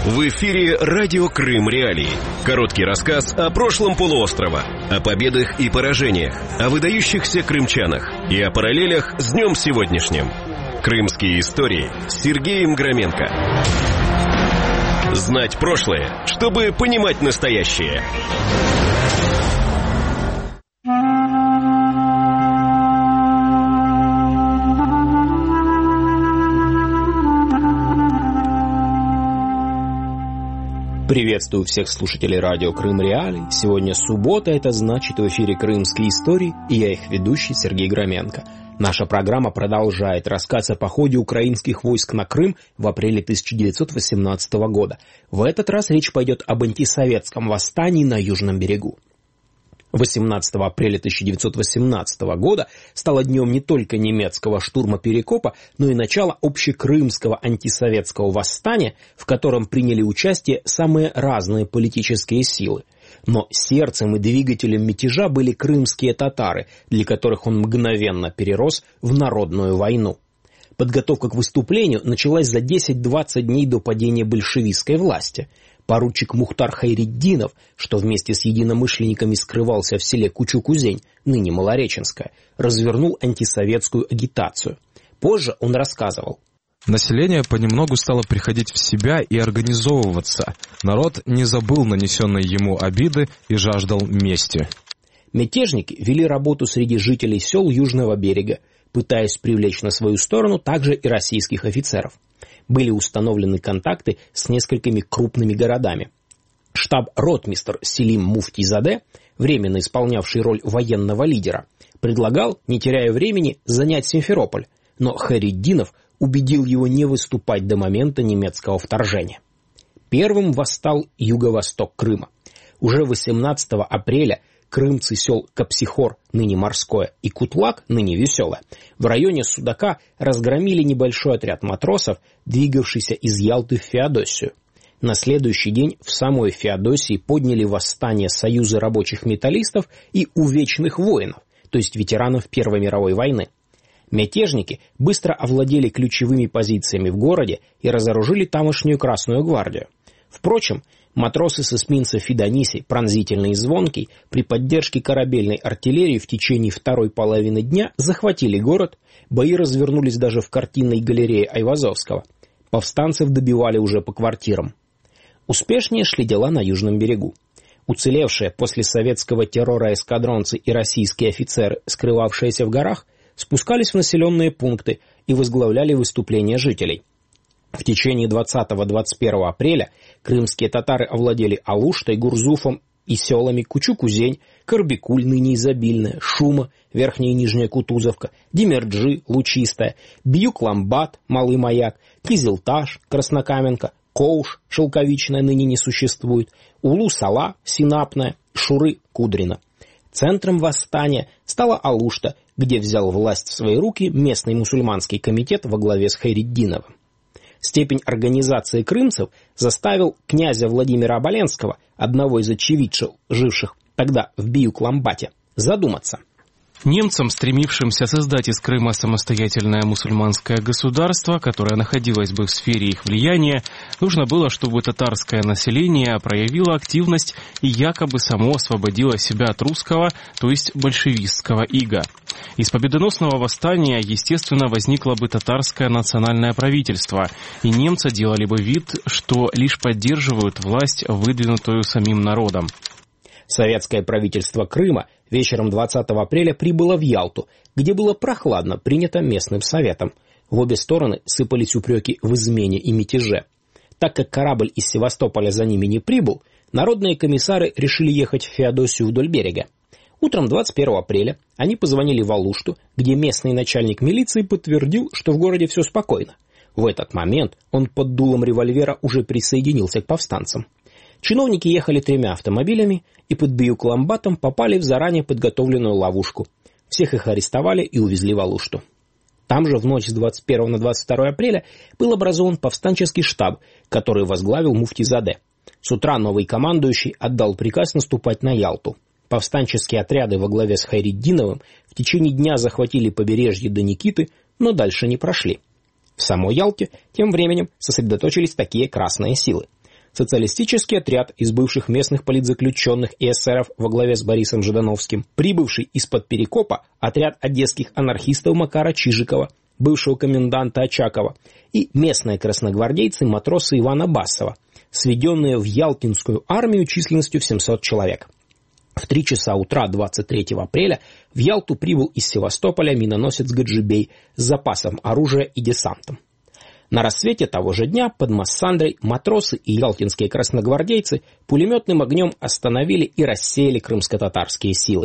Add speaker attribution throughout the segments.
Speaker 1: В эфире «Радио Крым Реалии». Короткий рассказ о прошлом полуострова, о победах и поражениях, о выдающихся крымчанах и о параллелях с днем сегодняшним. Крымские истории с Сергеем Громенко. Знать прошлое, чтобы понимать настоящее.
Speaker 2: Приветствую всех слушателей радио Крым Реалии. Сегодня суббота, это значит в эфире «Крымские истории», и я их ведущий Сергей Громенко. Наша программа продолжает рассказ о походе украинских войск на Крым в апреле 1918 года. В этот раз речь пойдет об антисоветском восстании на Южном берегу. 18 апреля 1918 года стало днем не только немецкого штурма Перекопа, но и начала общекрымского антисоветского восстания, в котором приняли участие самые разные политические силы. Но сердцем и двигателем мятежа были крымские татары, для которых он мгновенно перерос в народную войну. Подготовка к выступлению началась за 10-20 дней до падения большевистской власти. Поручик Мухтар Хайретдинов, что вместе с единомышленниками скрывался в селе Кучу-Кузень, ныне Малореченское, развернул антисоветскую агитацию. Позже он рассказывал.
Speaker 3: Население понемногу стало приходить в себя и организовываться. Народ не забыл нанесенные ему обиды и жаждал мести.
Speaker 2: Мятежники вели работу среди жителей сел Южного берега, пытаясь привлечь на свою сторону также и российских офицеров. Были установлены контакты с несколькими крупными городами. Штаб-ротмистр Селим Муфтийзаде, временно исполнявший роль военного лидера, предлагал, не теряя времени, занять Симферополь, но Хайретдинов убедил его не выступать до момента немецкого вторжения. Первым восстал юго-восток Крыма. Уже 18 апреля крымцы сел Капсихор, ныне Морское, и Кутлак, ныне Веселое, в районе Судака разгромили небольшой отряд матросов, двигавшийся из Ялты в Феодосию. На следующий день в самой Феодосии подняли восстание Союза рабочих металлистов и увечных воинов, то есть ветеранов Первой мировой войны. Мятежники быстро овладели ключевыми позициями в городе и разоружили тамошнюю Красную гвардию. Впрочем, матросы с эсминца Фидонисий, Пронзительный и Звонкий, при поддержке корабельной артиллерии в течение второй половины дня захватили город, бои развернулись даже в картинной галерее Айвазовского. Повстанцев добивали уже по квартирам. Успешнее шли дела на Южном берегу. Уцелевшие после советского террора эскадронцы и российские офицеры, скрывавшиеся в горах, спускались в населенные пункты и возглавляли выступления жителей. В течение 20-21 апреля крымские татары овладели Алуштой, Гурзуфом и селами Кучу-Кузень, Карбикуль, ныне Изобильная, Шума, Верхняя и Нижняя Кутузовка, Демерджи, Лучистая, Бьюк-Ламбат, Малый Маяк, Кизилташ, Краснокаменка, Коуш, Шелковичная, ныне не существует, Улу-Сала, Синапная, Шуры, Кудрина. Центром восстания стала Алушта, где взял власть в свои руки местный мусульманский комитет во главе с Хайретдиновым. Степень организации крымцев заставил князя Владимира Оболенского, одного из очевидцев, живших тогда в Бьюк-Ламбате, задуматься.
Speaker 3: Немцам, стремившимся создать из Крыма самостоятельное мусульманское государство, которое находилось бы в сфере их влияния, нужно было, чтобы татарское население проявило активность и якобы само освободило себя от русского, то есть большевистского ига. Из победоносного восстания, естественно, возникло бы татарское национальное правительство, и немцы делали бы вид, что лишь поддерживают власть, выдвинутую самим народом.
Speaker 2: Советское правительство Крыма вечером 20 апреля прибыло в Ялту, где было прохладно принято местным советом. В обе стороны сыпались упреки в измене и мятеже. Так как корабль из Севастополя за ними не прибыл, народные комиссары решили ехать в Феодосию вдоль берега. Утром 21 апреля они позвонили в Алушту, где местный начальник милиции подтвердил, что в городе все спокойно. В этот момент он под дулом револьвера уже присоединился к повстанцам. Чиновники ехали 3 автомобилями и под Бьюк-Ламбатом попали в заранее подготовленную ловушку. Всех их арестовали и увезли в Алушту. Там же в ночь с 21 на 22 апреля был образован повстанческий штаб, который возглавил Муфтийзаде. С утра новый командующий отдал приказ наступать на Ялту. Повстанческие отряды во главе с Хайретдиновым в течение дня захватили побережье до Никиты, но дальше не прошли. В самой Ялте тем временем сосредоточились такие красные силы. социалистический отряд из бывших местных политзаключенных и эсеров во главе с Борисом Ждановским, прибывший из-под Перекопа отряд одесских анархистов Макара Чижикова, бывшего коменданта Очакова, и местные красногвардейцы-матросы Ивана Басова, сведенные в Ялтинскую армию численностью в 700 человек. В 3 часа утра 23 апреля в Ялту прибыл из Севастополя миноносец Гаджибей с запасом оружия и десантом. На рассвете того же дня под Массандрой матросы и ялтинские красногвардейцы пулеметным огнем остановили и рассеяли крымско-татарские силы.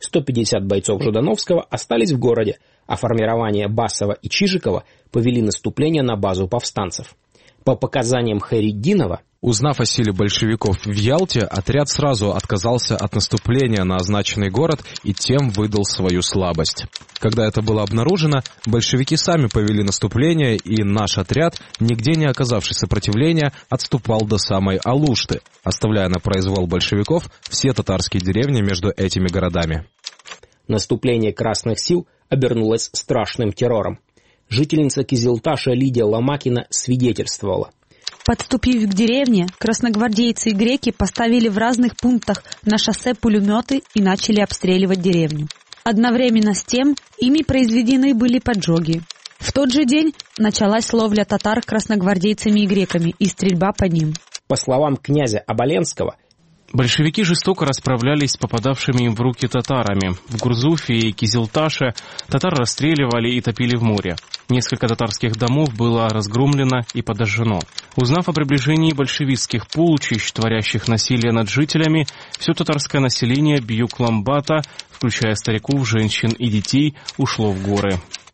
Speaker 2: 150 бойцов Ждановского остались в городе, а формирование Басова и Чижикова повели наступление на базу повстанцев. По показаниям Хайретдинова,
Speaker 4: узнав о силе большевиков в Ялте, отряд сразу отказался от наступления на означенный город и тем выдал свою слабость. Когда это было обнаружено, большевики сами повели наступление, и наш отряд, нигде не оказавший сопротивления, отступал до самой Алушты, оставляя на произвол большевиков все татарские деревни между этими городами.
Speaker 2: Наступление красных сил обернулось страшным террором. Жительница Кизилташа Лидия Ломакина свидетельствовала.
Speaker 5: Подступив к деревне, красногвардейцы и греки поставили в разных пунктах на шоссе пулеметы и начали обстреливать деревню. Одновременно с тем ими произведены были поджоги. В тот же день началась ловля татар красногвардейцами и греками и стрельба по ним.
Speaker 2: По словам князя Оболенского,
Speaker 3: большевики жестоко расправлялись с попадавшими им в руки татарами. В Гурзуфе и Кизилташе татар расстреливали и топили в море. Несколько татарских домов было разгромлено и подожжено. Узнав о приближении большевистских полчищ, творящих насилие над жителями, все татарское население Бьюкламбата, включая стариков, женщин и детей, ушло в горы.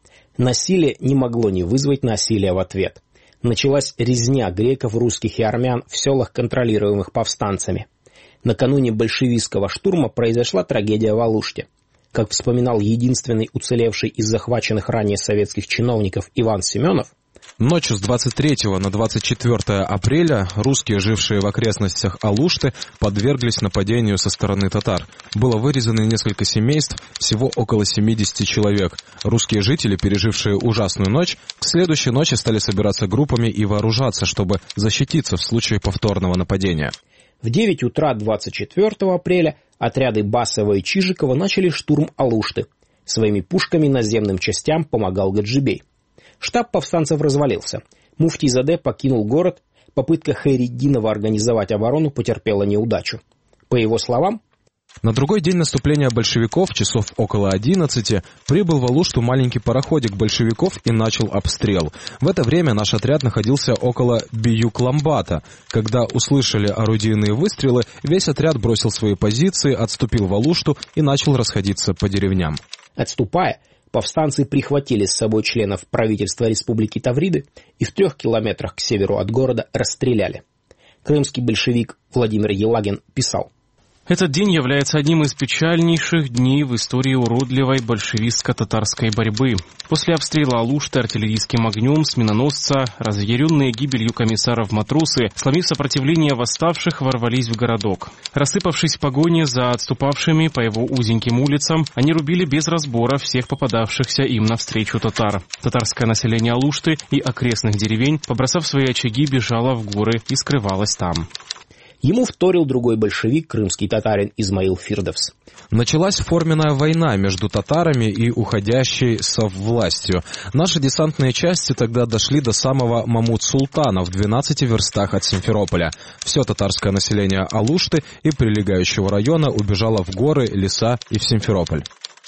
Speaker 2: Насилие не могло не вызвать насилия в ответ. Началась резня греков, русских и армян в селах, контролируемых повстанцами. Накануне большевистского штурма произошла трагедия в Алуште. Как вспоминал единственный уцелевший из захваченных ранее советских чиновников Иван Семенов,
Speaker 4: ночью с 23 на 24 апреля русские, жившие в окрестностях Алушты, подверглись нападению со стороны татар. Было вырезано несколько семейств, всего около 70 человек. Русские жители, пережившие ужасную ночь, к следующей ночи стали собираться группами и вооружаться, чтобы защититься в случае повторного нападения.
Speaker 2: В 9 утра 24 апреля отряды Басова и Чижикова начали штурм Алушты. Своими пушками наземным частям помогал Гаджибей. Штаб повстанцев развалился. Муфтий Заде покинул город. Попытка Хайретдинова организовать оборону потерпела неудачу. По его словам,
Speaker 4: на другой день наступления большевиков, часов около 11, прибыл в Алушту маленький пароходик большевиков и начал обстрел. В это время наш отряд находился около Бьюкламбата. Когда услышали орудийные выстрелы, весь отряд бросил свои позиции, отступил в Алушту и начал расходиться по деревням.
Speaker 2: Отступая, повстанцы прихватили с собой членов правительства Республики Тавриды и в 3 километрах к северу от города расстреляли. Крымский большевик Владимир Елагин писал:
Speaker 3: Этот день является одним из печальнейших дней в истории уродливой большевистско-татарской борьбы. После обстрела Алушты артиллерийским огнем с миноносца, разъяренные гибелью комиссаров матросы, сломив сопротивление восставших, ворвались в городок. Рассыпавшись в погоне за отступавшими по его узеньким улицам, они рубили без разбора всех попадавшихся им навстречу татар. Татарское население Алушты и окрестных деревень, побросав свои очаги, бежало в горы и скрывалось там.
Speaker 2: Ему вторил другой большевик, крымский татарин Измаил Фирдовс.
Speaker 4: Началась форменная война между татарами и уходящей соввластью. Наши десантные части тогда дошли до самого Мамут-Султана в 12 верстах от Симферополя. Все татарское население Алушты и прилегающего района убежало в горы, леса и в Симферополь.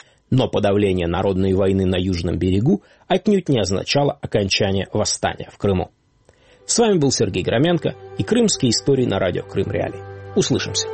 Speaker 2: Но подавление народной войны на Южном берегу отнюдь не означало окончание восстания в Крыму. С вами был Сергей Громенко и «Крымские истории» на радио Крым Реалии. Услышимся.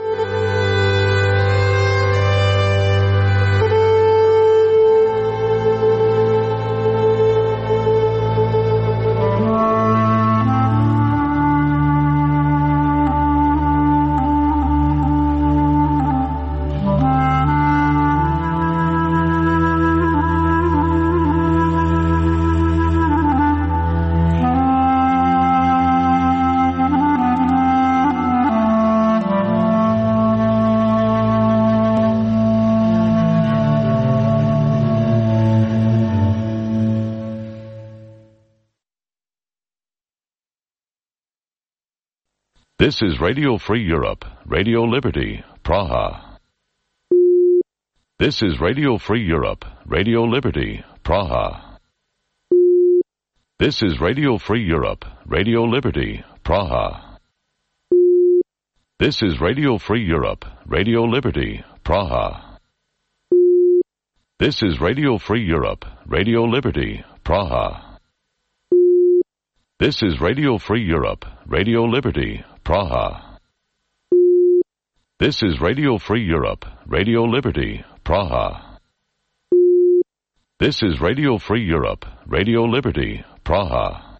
Speaker 6: This is Radio Free Europe, Radio Liberty, Praha. This is Radio Free Europe, Radio Liberty, Praha. This is Radio Free Europe, Radio Liberty, Praha. This is Radio Free Europe, Radio Liberty, Praha. This is Radio Free Europe, Radio Liberty, Praha. This is Radio Free Europe, Radio Liberty, Praha. This is Radio Free Europe, Radio Liberty, Praha. This is Radio Free Europe, Radio Liberty, Praha.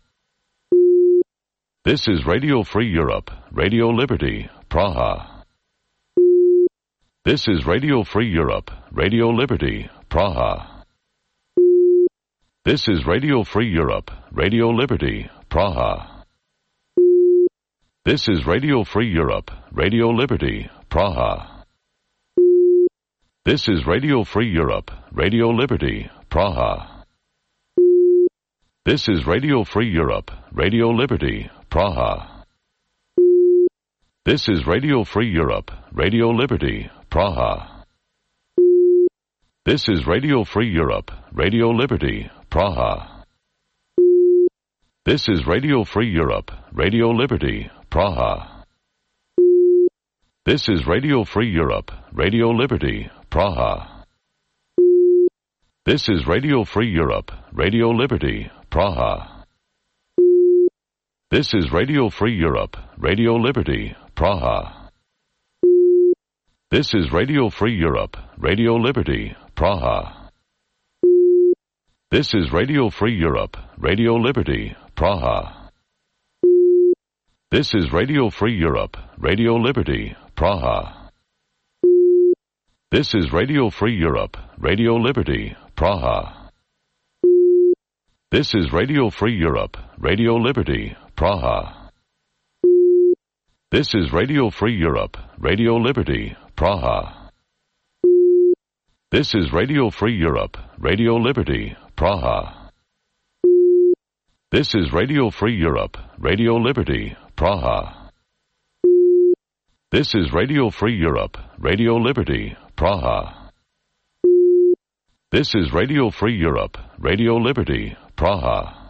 Speaker 6: This is Radio Free Europe, Radio Liberty, Praha. This is Radio Free Europe, Radio Liberty, Praha. This is Radio Free Europe, Radio Liberty, Praha. This is Radio Free Europe, Radio Liberty, Praha. This is Radio Free Europe, Radio Liberty, Praha. This is Radio Free Europe, Radio Liberty, Praha. This is Radio Free Europe, Radio Liberty, Praha. This is Radio Free Europe, Radio Liberty, Praha. This is Radio Free Europe, Radio Liberty, Praha. This is Radio Free Europe, Radio Liberty, Praha. This is Radio Free Europe, Radio Liberty, Praha. This is Radio Free Europe, Radio Liberty, Praha. This is Radio Free Europe, Radio Liberty, Praha. This is Radio Free Europe, Radio Liberty, Praha. This is Radio Free Europe, Radio Liberty, Praha. This is Radio Free Europe, Radio Liberty, Praha. This is Radio Free Europe, Radio Liberty, Praha. This is Radio Free Europe, Radio Liberty, Praha. This is Radio Free Europe, Radio Liberty, Praha. This is Radio Free Europe, Radio Liberty, Praha. This is Radio Free Europe, Radio Liberty, Praha. This is Radio Free Europe, Radio Liberty, Praha.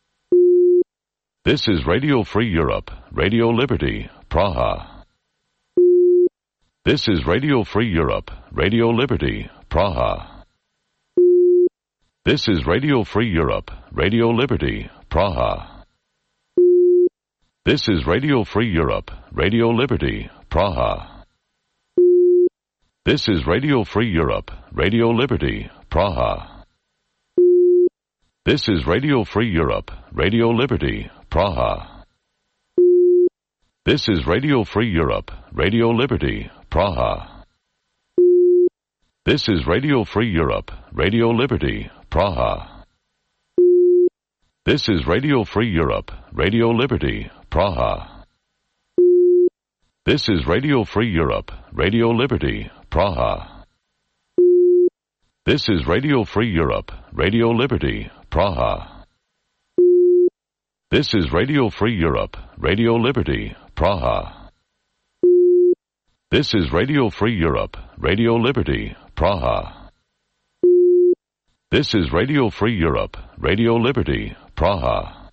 Speaker 6: This is Radio Free Europe, Radio Liberty, Praha. This is Radio Free Europe, Radio Liberty, Praha. This is Radio Free Europe, Radio Liberty, Praha. This is Radio Free Europe, Radio Liberty, Praha. This is Radio Free Europe, Radio Liberty, Praha. This is Radio Free Europe, Radio Liberty, Praha. This is Radio Free Europe, Radio Liberty, Praha. This is Radio Free Europe, Radio Liberty, Praha. This is Radio Free Europe, Radio Liberty, Praha. This is Radio Free Europe, Radio Liberty, Praha. This is Radio Free Europe, Radio Liberty, Praha. This is Radio Free Europe, Radio Liberty, Praha. This is Radio Free Europe, Radio Liberty, Praha. This is Radio Free Europe, Radio Liberty, Praha.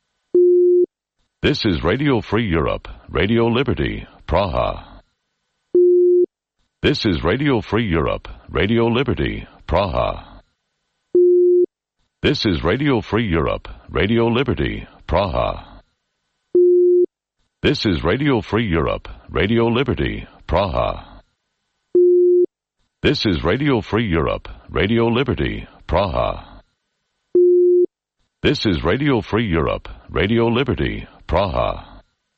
Speaker 6: This is Radio Free Europe, Radio Liberty, Praha. This is Radio Free Europe, Radio Liberty, Praha. This is Radio Free Europe, Radio Liberty, Praha. This is Radio Free Europe, Radio Liberty, Praha. This is Radio Free Europe, Radio Liberty, Praha. This is Radio Free Europe, Radio Liberty, Praha.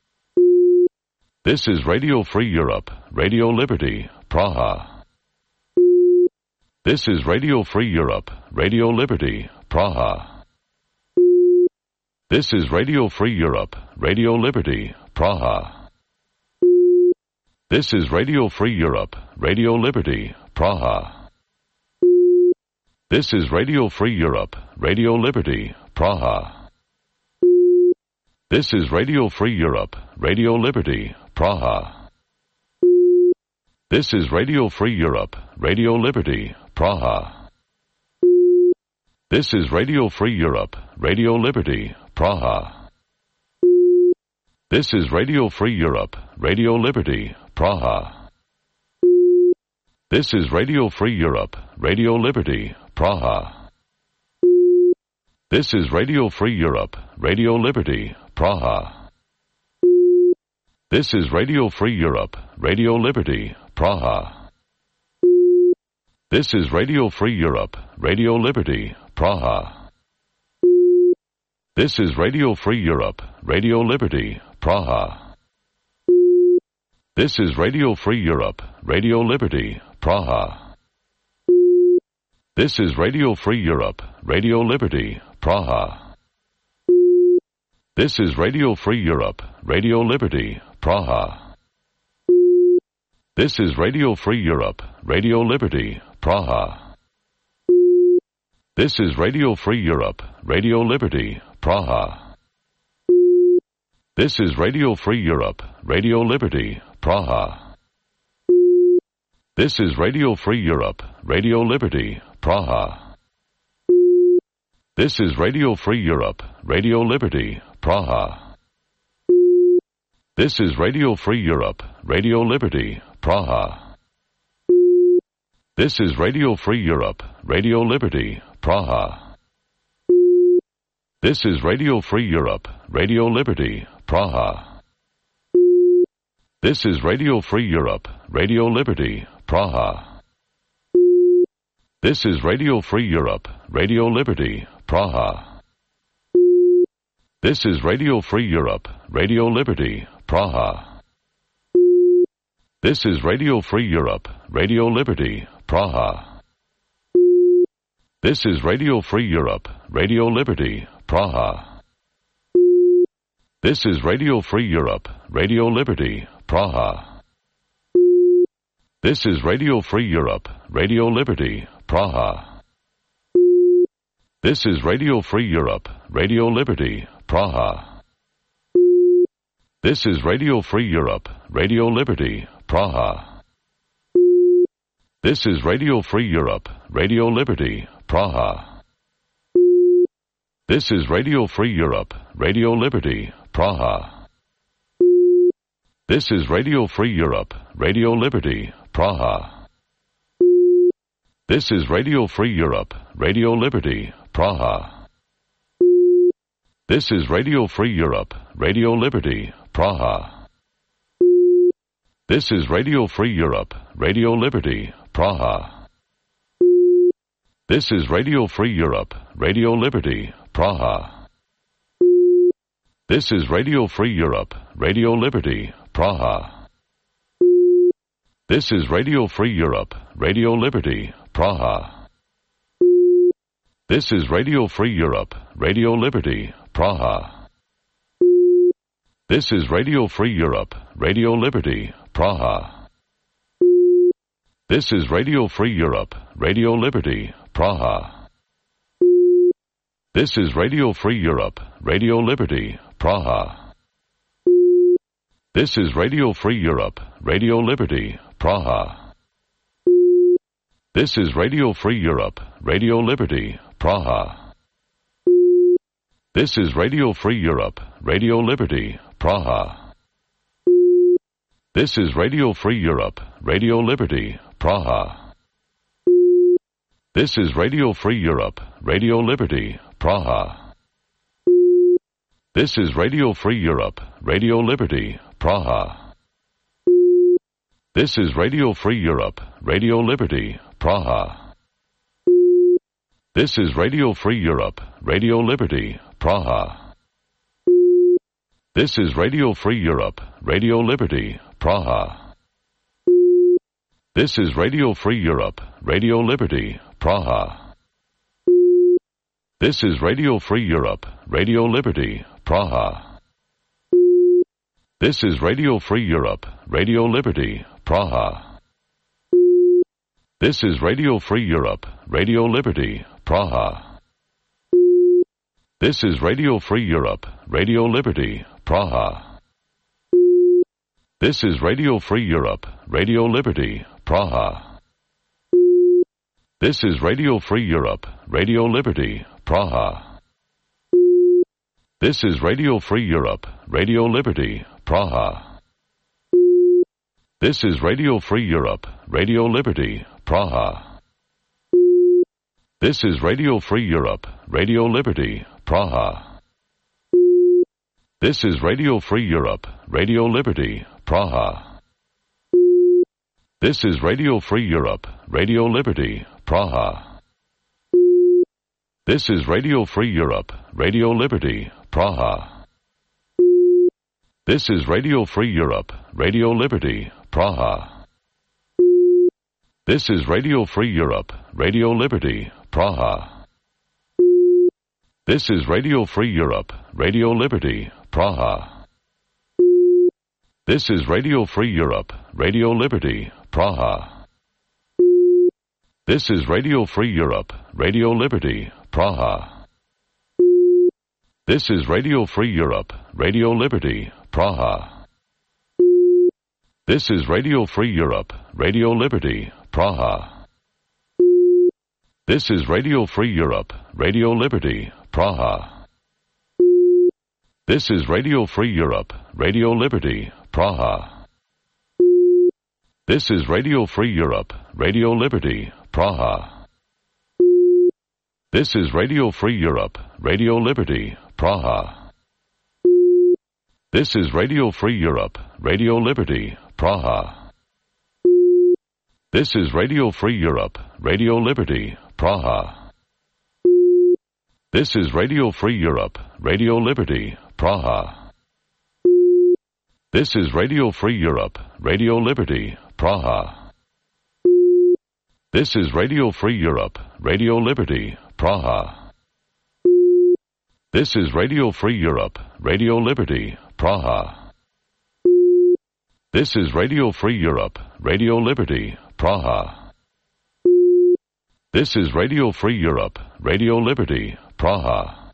Speaker 6: This is Radio Free Europe, Radio Liberty, Praha. This is Radio Free Europe, Radio Liberty, Praha. This is Radio Free Europe, Radio Liberty, Praha. This is Radio Free Europe, Radio Liberty, Praha. This is Radio Free Europe, Radio Liberty, Praha. This is Radio Free Europe, Radio Liberty, Praha. This is Radio Free Europe, Radio Liberty, Praha. This is Radio Free Europe, Radio Liberty, Praha. This is Radio Free Europe, Radio Liberty, Praha. This is Radio Free Europe, Radio Liberty, Praha. This is Radio Free Europe, Radio Liberty, Praha. This is Radio Free Europe, Radio Liberty, Praha. This is Radio Free Europe, Radio Liberty, Praha. This is Radio Free Europe, Radio Liberty, Praha. This is Radio Free Europe, Radio Liberty, Praha. This is Radio Free Europe, Radio Liberty, Praha. This is Radio Free Europe, Radio Liberty, Praha. This is Radio Free Europe, Radio Liberty, Praha. This is Radio Free Europe, Radio Liberty, Praha. This is Radio Free Europe, Radio Liberty, Praha. This is Radio Free Europe, Radio Liberty, Praha. This is Radio Free Europe, Radio Liberty, Praha. This is Radio Free Europe, Radio Liberty, Praha. This is Radio Free Europe, Radio Liberty, Praha. This is Radio Free Europe, Radio Liberty, Praha. This is Radio Free Europe, Radio Liberty, Praha. This is Radio Free Europe, Radio Liberty, Praha. This is Radio Free Europe, Radio Liberty, Praha. This is Radio Free Europe, Radio Liberty, Praha. This is Radio Free Europe, Radio Liberty, Praha. This is Radio Free Europe, Radio Liberty, Praha. This is Radio Free Europe, Radio Liberty, Praha. This is Radio Free Europe, Radio Liberty, Praha. This is Radio Free Europe, Radio Liberty, Praha. This is Radio Free Europe, Radio Liberty, Praha. This is Radio Free Europe, Radio Liberty, Praha. This is Radio Free Europe, Radio Liberty, Praha. This is Radio Free Europe, Radio Liberty, Praha. This is Radio Free Europe, Radio Liberty, Praha. This is Radio Free Europe, Radio Liberty, Praha. This is Radio Free Europe, Radio Liberty, Praha. This is Radio Free Europe, Radio Liberty, Praha. This is Radio Free Europe, Radio Liberty, Praha. This is Radio Free Europe, Radio Liberty, Praha. This is Radio Free Europe, Radio Liberty, Praha. This is Radio Free Europe, Radio Liberty, Praha. This is Radio Free Europe, Radio Liberty, Praha. This is Radio Free Europe, Radio Liberty, Praha. This is Radio Free Europe, Radio Liberty, Praha. This is Radio Free Europe, Radio Liberty, Praha. This is Radio Free Europe, Radio Liberty, Praha. This is Radio Free Europe, Radio Liberty, Praha. This is Radio Free Europe, Radio Liberty, Praha. This is Radio Free Europe, Radio Liberty, Praha. This is Radio Free Europe, Radio Liberty, Praha. This is Radio Free Europe, Radio Liberty, Praha. This is Radio Free Europe, Radio Liberty, Praha. This is Radio Free Europe, Radio Liberty, Praha. This is Radio Free Europe, Radio Liberty, Praha. This is Radio Free Europe, Radio Liberty, Praha. This is Radio Free Europe, Radio Liberty, Praha. This is Radio Free Europe, Radio Liberty, Praha. This is Radio Free Europe, Radio Liberty, Praha. This is Radio Free Europe, Radio Liberty, Praha. This is Radio Free Europe, Radio Liberty, Praha. This is Radio Free Europe, Radio Liberty, Praha. This is Radio Free Europe, Radio Liberty, Praha. This is Radio Free Europe, Radio Liberty, Praha. This is Radio Free Europe, Radio Liberty, Praha. This is Radio Free Europe, Radio Liberty, Praha. This is Radio Free Europe, Radio Liberty, Praha. This is Radio Free Europe, Radio Liberty, Praha. This is Radio Free Europe, Radio Liberty, Praha. This is Radio Free Europe, Radio Liberty, Praha. This is Radio Free Europe, Radio Liberty, Praha. This is Radio Free Europe, Radio Liberty, Praha. This is Radio Free Europe, Radio Liberty, Praha. This is Radio Free Europe, Radio Liberty, Praha. This is Radio Free Europe, Radio Liberty, Praha. This is Radio Free Europe, Radio Liberty, Praha. This is Radio Free Europe, Radio Liberty, Praha. This is Radio Free Europe, Radio Liberty, Praha. This is Radio Free Europe, Radio Liberty, Praha. This is Radio Free Europe, Radio Liberty, Praha. This is Radio Free Europe, Radio Liberty, Praha. This is Radio Free Europe, Radio Liberty, Praha. This is Radio Free Europe, Radio Liberty, Praha. This is Radio Free Europe, Radio Liberty, Praha.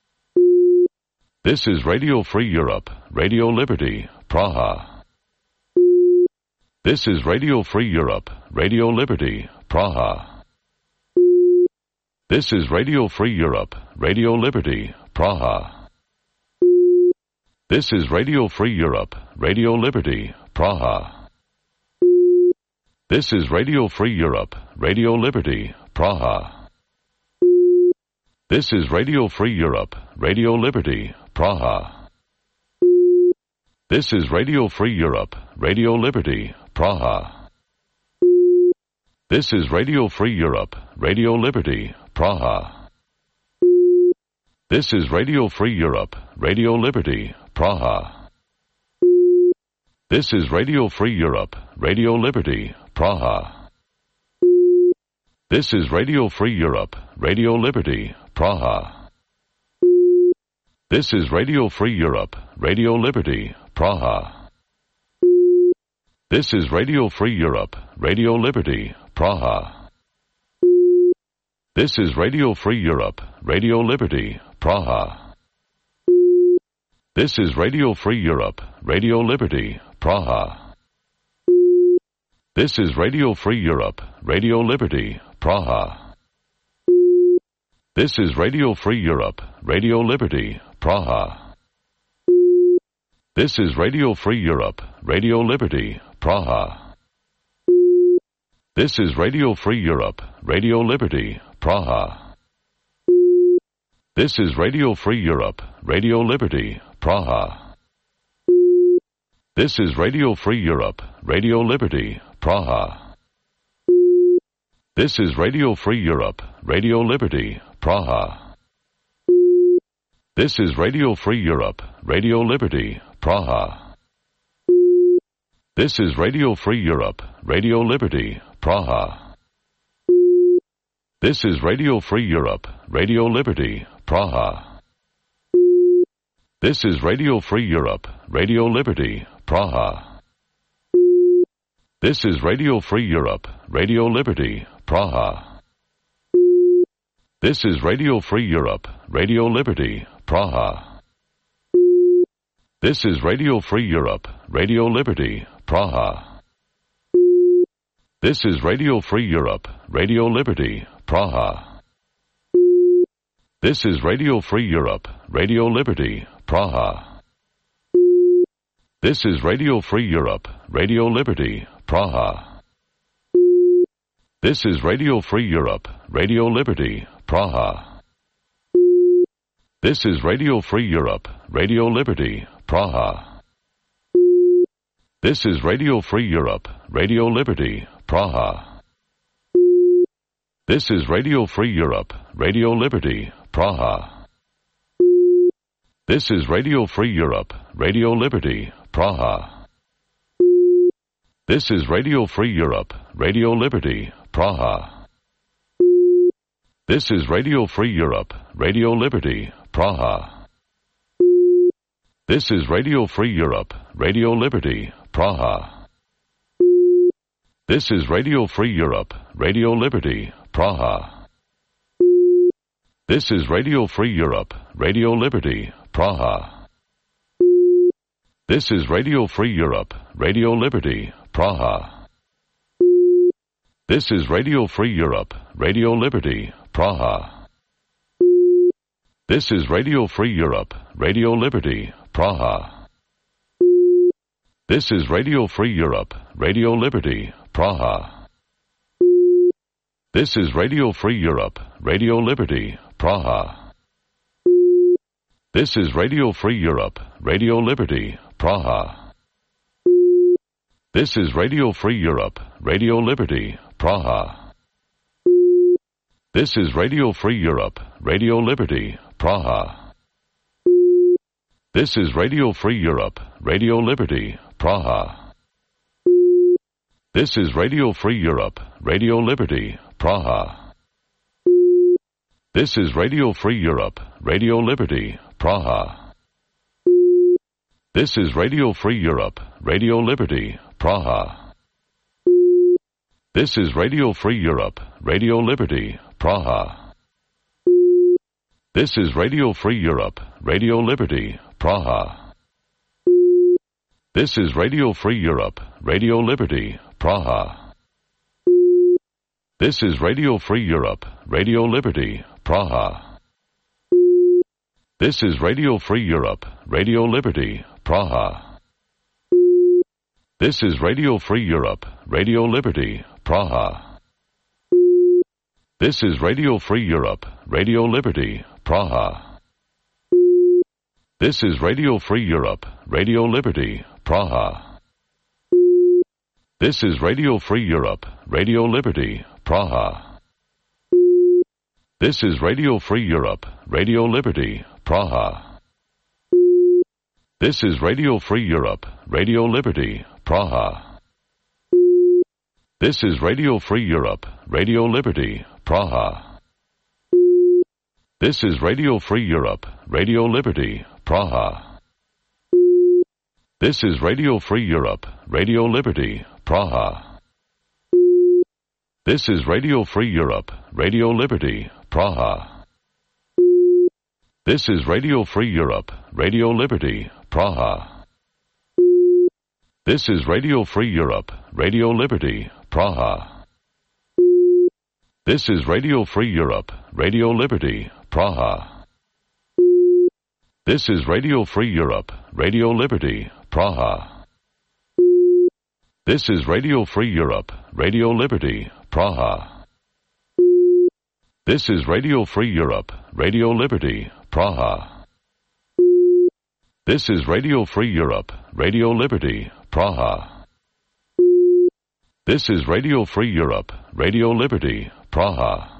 Speaker 6: This is Radio Free Europe, Radio Liberty, Praha. This is Radio Free Europe, Radio Liberty, Praha. This is Radio Free Europe, Radio Liberty, Praha. This is Radio Free Europe, Radio Liberty, Praha. This is Radio Free Europe, Radio Liberty, Praha. This is Radio Free Europe, Radio Liberty, Praha. This is Radio Free Europe, Radio Liberty, Praha. This is Radio Free Europe, Radio Liberty, Praha. This is Radio Free Europe, Radio Liberty, Praha. This is Radio Free Europe, Radio Liberty, Praha. This is Radio Free Europe, Radio Liberty, Praha. This is Radio Free Europe, Radio Liberty, Praha. This is Radio Free Europe, Radio Liberty, Praha. This is Radio Free Europe, Radio Liberty, Praha. This is Radio Free Europe, Radio Liberty, Praha. This is Radio Free Europe, Radio Liberty, Praha. This is Radio Free Europe, Radio Liberty, Praha. This is Radio Free Europe, Radio Liberty, Praha. This is Radio Free Europe, Radio Liberty, Praha. This is Radio Free Europe, Radio Liberty, Praha. This is Radio Free Europe, Radio Liberty, Praha. This is Radio Free Europe, Radio Liberty, Praha. This is Radio Free Europe, Radio Liberty, Praha. This is Radio Free Europe, Radio Liberty, Praha. This is Radio Free Europe, Radio Liberty, Praha. This is Radio Free Europe, Radio Liberty, Praha. This is Radio Free Europe, Radio Liberty, Praha. This is Radio Free Europe, Radio Liberty, Praha. This is Radio Free Europe, Radio Liberty, Praha. This is Radio Free Europe, Radio Liberty, Praha. This is Radio Free Europe, Radio Liberty, Praha. This is Radio Free Europe, Radio Liberty, Praha. This is Radio Free Europe, Radio Liberty, Praha. This is Radio Free Europe, Radio Liberty, Praha. This is Radio Free Europe, Radio Liberty, Praha. This is Radio Free Europe, Radio Liberty, Praha. This is Radio Free Europe, Radio Liberty, Praha. This is Radio Free Europe, Radio Liberty, Praha. This is Radio Free Europe, Radio Liberty, Praha. This is Radio Free Europe, Radio Liberty, Praha. This is Radio Free Europe, Radio Liberty, Praha. This is Radio Free Europe, Radio Liberty, Praha. This is Radio Free Europe, Radio Liberty, Praha. This is Radio Free Europe, Radio Liberty, Praha. This is Radio Free Europe, Radio Liberty, Praha. This is Radio Free Europe, Radio Liberty, Praha. This is Radio Free Europe, Radio Liberty, Praha. This is Radio Free Europe, Radio Liberty, Praha. This is Radio Free Europe, Radio Liberty, Praha. This is Radio Free Europe, Radio Liberty, Praha. This is Radio Free Europe, Radio Liberty, Praha. This is Radio Free Europe, Radio Liberty, Praha. This is Radio Free Europe, Radio Liberty, Praha. This is Radio Free Europe, Radio Liberty, Praha. This is Radio Free Europe, Radio Liberty, Praha. This is Radio Free Europe, Radio Liberty, Praha. This is Radio Free Europe, Radio Liberty, Praha. This is Radio Free Europe, Radio Liberty, Praha. This is Radio Free Europe, Radio Liberty, Praha. This is Radio Free Europe, Radio Liberty, Praha. This is Radio Free Europe, Radio Liberty, Praha. This is Radio Free Europe, Radio Liberty, Praha. This is Radio Free Europe, Radio Liberty, Praha. This is Radio Free Europe, Radio Liberty, Praha. This is Radio Free Europe, Radio Liberty, Praha. This is Radio Free Europe, Radio Liberty, Praha. This is Radio Free Europe, Radio Liberty, Praha. This is Radio Free Europe, Radio Liberty, Praha. This is Radio Free Europe, Radio Liberty, Praha. This is Radio Free Europe, Radio Liberty, Praha. This is Radio Free Europe, Radio Liberty, Praha. This is Radio Free Europe, Radio Liberty, Praha. This is Radio Free Europe, Radio Liberty, Praha. This is Radio Free Europe, Radio Liberty, Praha. This is Radio Free Europe, Radio Liberty, Praha. This is Radio Free Europe, Radio Liberty, Praha. This is Radio Free Europe, Radio Liberty, Praha.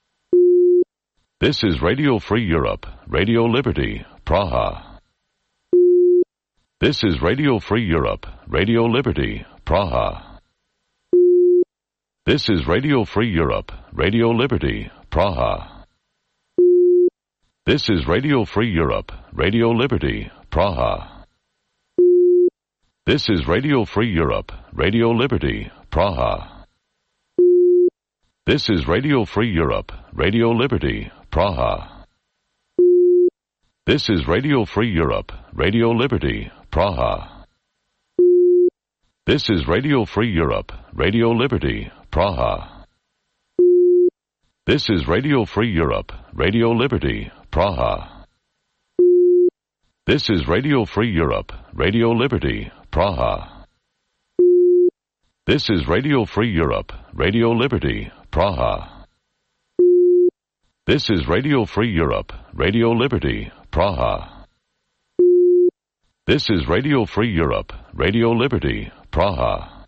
Speaker 6: This is Radio Free Europe, Radio Liberty, Praha. This is Radio Free Europe, Radio Liberty, Praha. This is Radio Free Europe, Radio Liberty, Praha. This is Radio Free Europe, Radio Liberty, Praha. This is Radio Free Europe, Radio Liberty, Praha. This is Radio Free Europe, Radio Liberty, Praha. This is Radio Free Europe, Radio Liberty, Praha. This is Radio Free Europe, Radio Liberty, Praha. This is Radio Free Europe, Radio Liberty, Praha. This is Radio Free Europe, Radio Liberty, Praha. This is Radio Free Europe, Radio Liberty, Praha. This is Radio Free Europe, Radio Liberty, Praha. This is Radio Free Europe, Radio Liberty, Praha.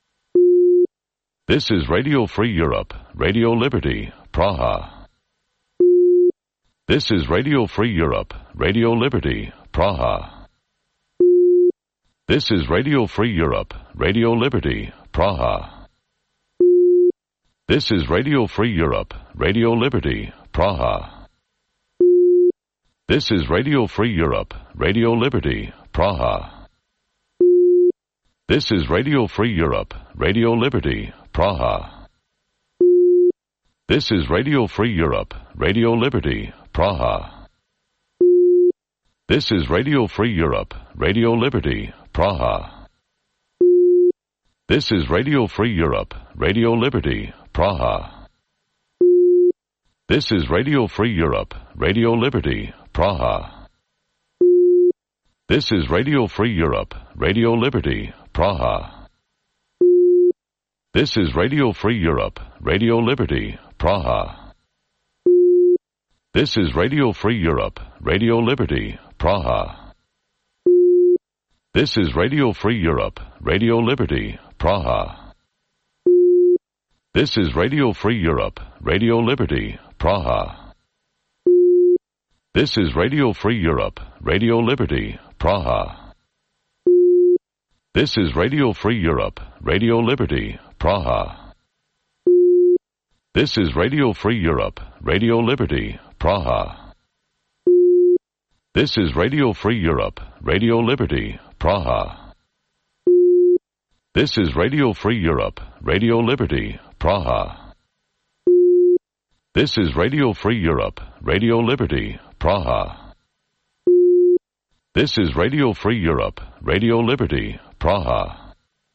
Speaker 6: This is Radio Free Europe, Radio Liberty, Praha. This is Radio Free Europe, Radio Liberty, Praha. This is Radio Free Europe, Radio Liberty, Praha. This is Radio Free Europe, Radio Liberty, Praha. This is Radio Free Europe, Radio Liberty, Praha. This is Radio Free Europe, Radio Liberty, Praha. This is Radio Free Europe, Radio Liberty, Praha. This is Radio Free Europe, Radio Liberty, Praha. This is Radio Free Europe, Radio Liberty, Praha. This is Radio Free Europe, Radio Liberty, Praha. This is Radio Free Europe, Radio Liberty, Praha. This is Radio Free Europe, Radio Liberty, Praha. This is Radio Free Europe, Radio Liberty, Praha. This is Radio Free Europe, Radio Liberty, Praha. This is Radio Free Europe, Radio Liberty, Praha. This is Radio Free Europe, Radio Liberty, Praha. This is Radio Free Europe, Radio Liberty, Praha. This is Radio Free Europe, Radio Liberty, Praha. This is Radio Free Europe, Radio Liberty, Praha. This is Radio Free Europe, Radio Liberty, Praha. This is Radio Free Europe, Radio Liberty, Praha. This is Radio Free Europe, Radio Liberty, Praha.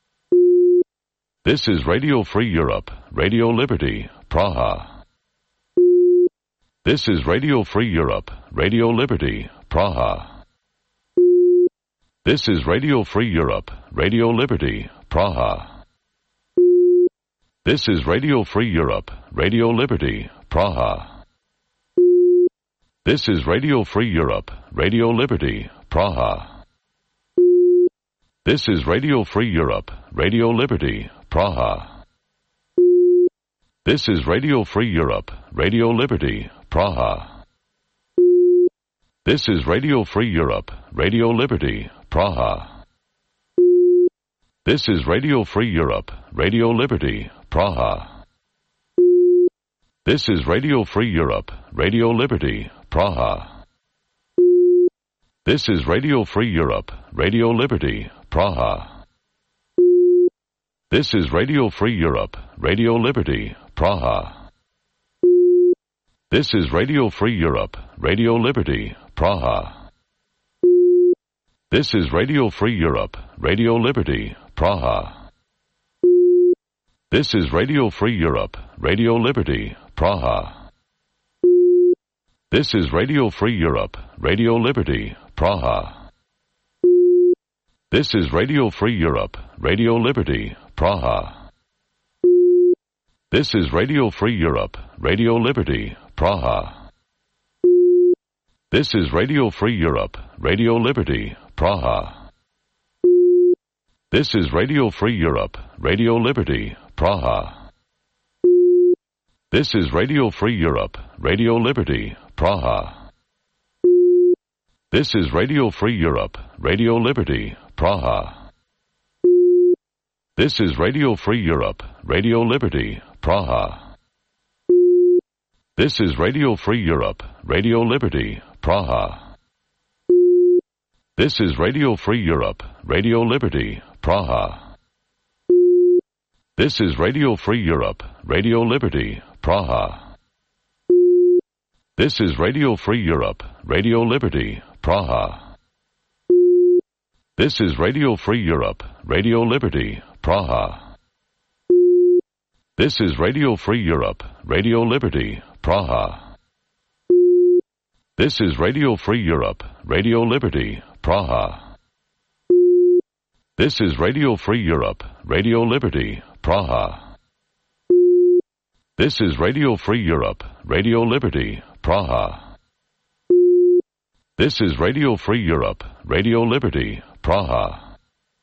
Speaker 6: This is Radio Free Europe, Radio Liberty, Praha. This is Radio Free Europe, Radio Liberty, Praha. This is Radio Free Europe, Radio Liberty, Praha. This is Radio Free Europe, Radio Liberty, Praha. This is Radio Free Europe, Radio Liberty, Praha. This is Radio Free Europe, Radio Liberty, Praha. This is Radio Free Europe, Radio Liberty, Praha. This is Radio Free Europe, Radio Liberty, Praha. This is Radio Free Europe, Radio Liberty, Praha. This is Radio Free Europe, Radio Liberty, Praha. This is Radio Free Europe, Radio Liberty, Praha. This is Radio Free Europe, Radio Liberty, Praha. This is Radio Free Europe, Radio Liberty, Praha. This is Radio Free Europe, Radio Liberty, Praha. This is Radio Free Europe, Radio Liberty, Praha. This is Radio Free Europe, Radio Liberty, Praha. This is Radio Free Europe, Radio Liberty, Praha. This is Radio Free Europe, Radio Liberty, Praha. This is Radio Free Europe, Radio Liberty, Praha. This is Radio Free Europe, Radio Liberty, Praha. This is Radio Free Europe, Radio Liberty, Praha. This is Radio Free Europe, Radio Liberty, Praha. This is Radio Free Europe, Radio Liberty, Praha. This is Radio Free Europe, Radio Liberty, Praha. This is Radio Free Europe, Radio Liberty, Praha. This is Radio Free Europe, Radio Liberty, Praha. This is Radio Free Europe, Radio Liberty, Praha. This is Radio Free Europe, Radio Liberty, Praha. This is Radio Free Europe, Radio Liberty, Praha. This is Radio Free Europe, Radio Liberty, Praha. This is Radio Free Europe, Radio Liberty, Praha. This is Radio Free Europe, Radio Liberty, Praha. This is Radio Free Europe, Radio Liberty, Praha.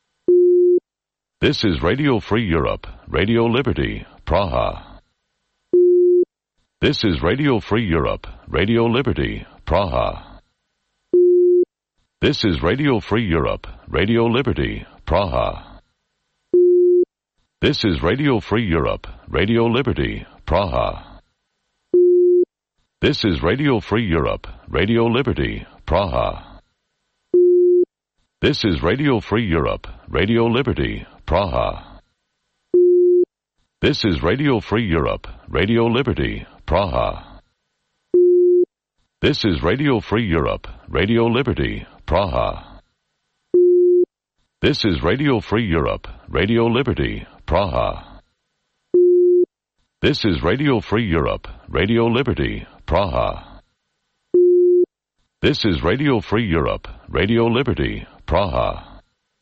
Speaker 6: This is Radio Free Europe, Radio Liberty, Praha. This is Radio Free Europe, Radio Liberty, Praha. This is Radio Free Europe, Radio Liberty, Praha. This is Radio Free Europe, Radio Liberty, Praha. This is Radio Free Europe, Radio Liberty, Praha. This is Radio Free Europe, Radio Liberty, Praha. This is Radio Free Europe, Radio Liberty, Praha. This is Radio Free Europe, Radio Liberty, Praha. This is Radio Free Europe, Radio Liberty, Praha. This is Radio Free Europe, Radio Liberty, Praha. This is Radio Free Europe, Radio Liberty, Praha.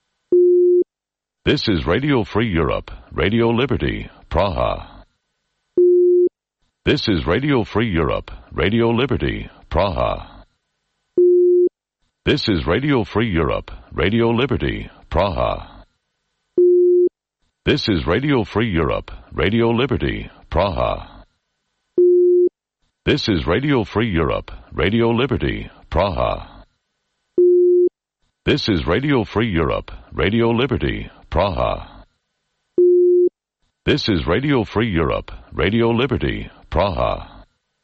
Speaker 6: This is Radio Free Europe, Radio Liberty, Praha. This is Radio Free Europe, Radio Liberty, Praha. This is Radio Free Europe, Radio Liberty, Praha. This is Radio Free Europe, Radio Liberty, Praha. This is Radio Free Europe, Radio Liberty, Praha. This is Radio Free Europe, Radio Liberty, Praha. This is Radio Free Europe, Radio Liberty, Praha.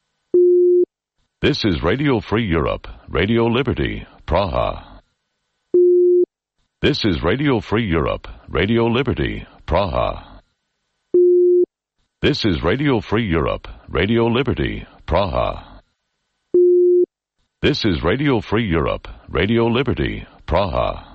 Speaker 6: This is Radio Free Europe, Radio Liberty, Praha. This is Radio Free Europe, Radio Liberty, Praha. This is Radio Free Europe, Radio Liberty, Praha. This is Radio Free Europe, Radio Liberty, Praha.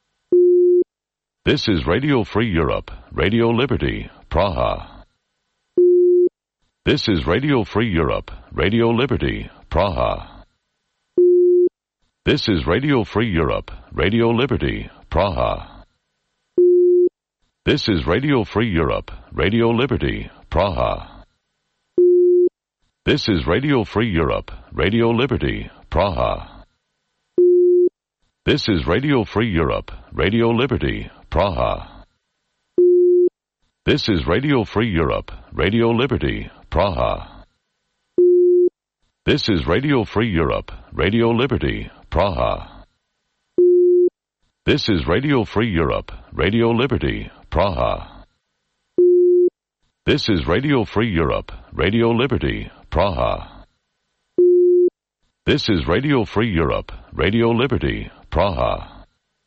Speaker 6: This is Radio Free Europe, Radio Liberty, Praha. This is Radio Free Europe, Radio Liberty, Praha. This is Radio Free Europe, Radio Liberty, Praha. This is Radio Free Europe, Radio Liberty, Praha. This is Radio Free Europe, Radio Liberty, Praha. This is Radio Free Europe, Radio Liberty, Praha. This is Radio Free Europe, Radio Liberty, Praha. This is Radio Free Europe, Radio Liberty, Praha. This is Radio Free Europe, Radio Liberty, Praha. This is Radio Free Europe, Radio Liberty, Praha. This is Radio Free Europe, Radio Liberty, Praha.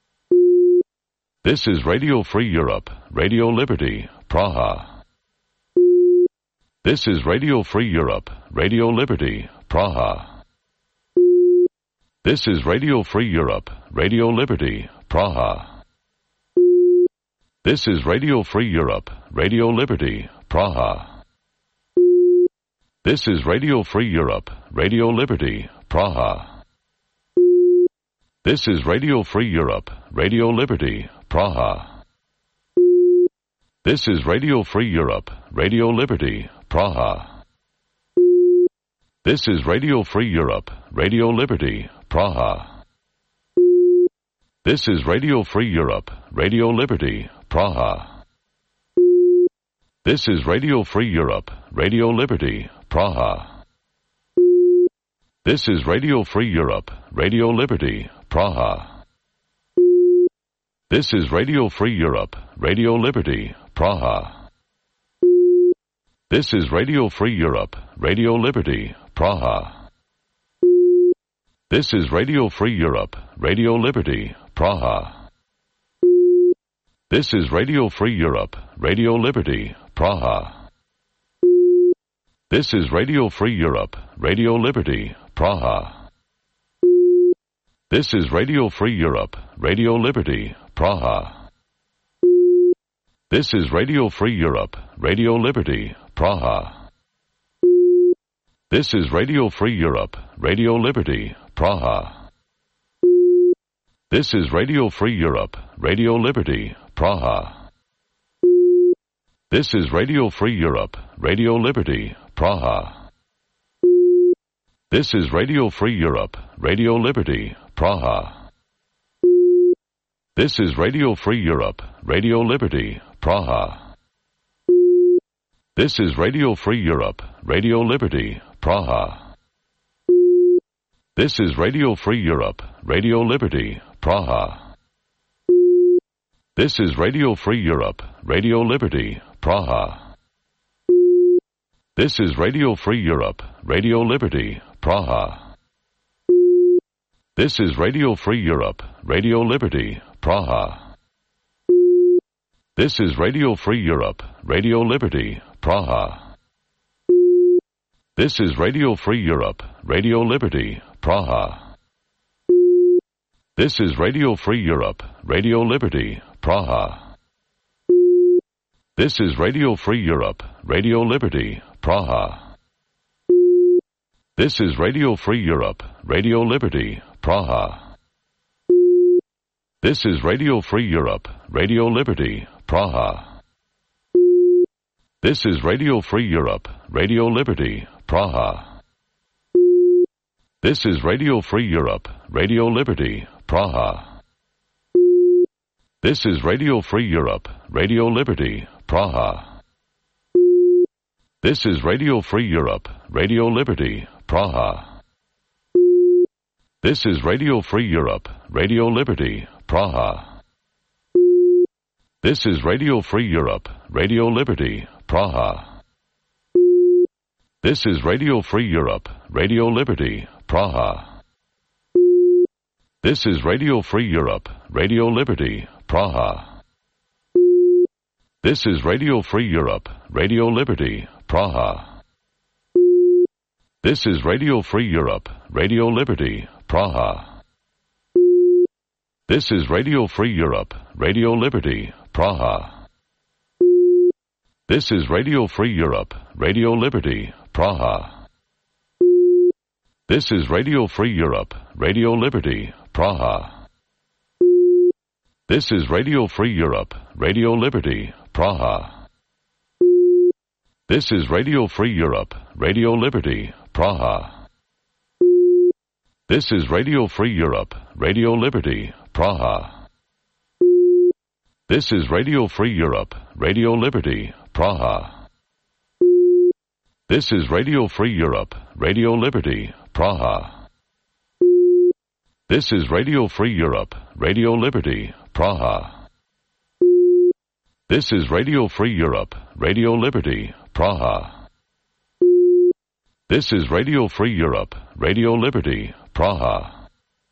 Speaker 6: This is Radio Free Europe, Radio Liberty, Praha. This is Radio Free Europe, Radio Liberty, Praha. This is Radio Free Europe, Radio Liberty, Praha. This is Radio Free Europe, Radio Liberty, Praha. This is Radio Free Europe, Radio Liberty, Praha. This is Radio Free Europe, Radio Liberty, Praha. This is Radio Free Europe, Radio Liberty, Praha. This is Radio Free Europe, Radio Liberty, Praha. This is Radio Free Europe, Radio Liberty, Praha. This is Radio Free Europe, Radio Liberty, Praha. This is Radio Free Europe, Radio Liberty, Praha. This is Radio Free Europe, Radio Liberty, Praha. This is Radio Free Europe, Radio Liberty, Praha. This is Radio Free Europe, Radio Liberty, Praha. This is Radio Free Europe, Radio Liberty, Praha. This is Radio Free Europe, Radio Liberty, Praha. This is Radio Free Europe, Radio Liberty, Praha. This is Radio Free Europe, Radio Liberty, Praha. This is Radio Free Europe, Radio Liberty, Praha. This is Radio Free Europe, Radio Liberty, Praha. This is Radio Free Europe, Radio Liberty, Praha. This is Radio Free Europe, Radio Liberty, Praha. This is Radio Free Europe, Radio Liberty, Praha. This is Radio Free Europe, Radio Liberty, Praha. This is Radio Free Europe, Radio Liberty, Praha. This is Radio Free Europe, Radio Liberty, Praha. This is Radio Free Europe, Radio Liberty, Praha. This is Radio Free Europe, Radio Liberty, Praha. This is Radio Free Europe, Radio Liberty, Praha. This is Radio Free Europe, Radio Liberty, Praha. This is Radio Free Europe, Radio Liberty, Praha. This is Radio Free Europe, Radio Liberty, Praha. This is Radio Free Europe, Radio Liberty, Praha. This is Radio Free Europe, Radio Liberty, Praha. This is Radio Free Europe, Radio Liberty, Praha. This is Radio Free Europe, Radio Liberty, Praha. This is Radio Free Europe, Radio Liberty, Praha. This is Radio Free Europe, Radio Liberty, Praha. This is Radio Free Europe, Radio Liberty, Praha. This is Radio Free Europe, Radio Liberty, Praha. This is Radio Free Europe, Radio Liberty, Praha. This is Radio Free Europe, Radio Liberty, Praha. This is Radio Free Europe, Radio Liberty, Praha. This is Radio Free Europe, Radio Liberty, Praha. This is Radio Free Europe, Radio Liberty, Praha. This is Radio Free Europe, Radio Liberty, Praha. This is Radio Free Europe, Radio Liberty, Praha. This is Radio Free Europe, Radio Liberty, Praha. This is Radio Free Europe, Radio Liberty, Praha. This is Radio Free Europe, Radio Liberty, Praha. This is Radio Free Europe, Radio Liberty, Praha. This is Radio Free Europe, Radio Liberty, Praha. This is Radio Free Europe, Radio Liberty, Praha. This is Radio Free Europe, Radio Liberty, Praha. This is Radio Free Europe, Radio Liberty, Praha.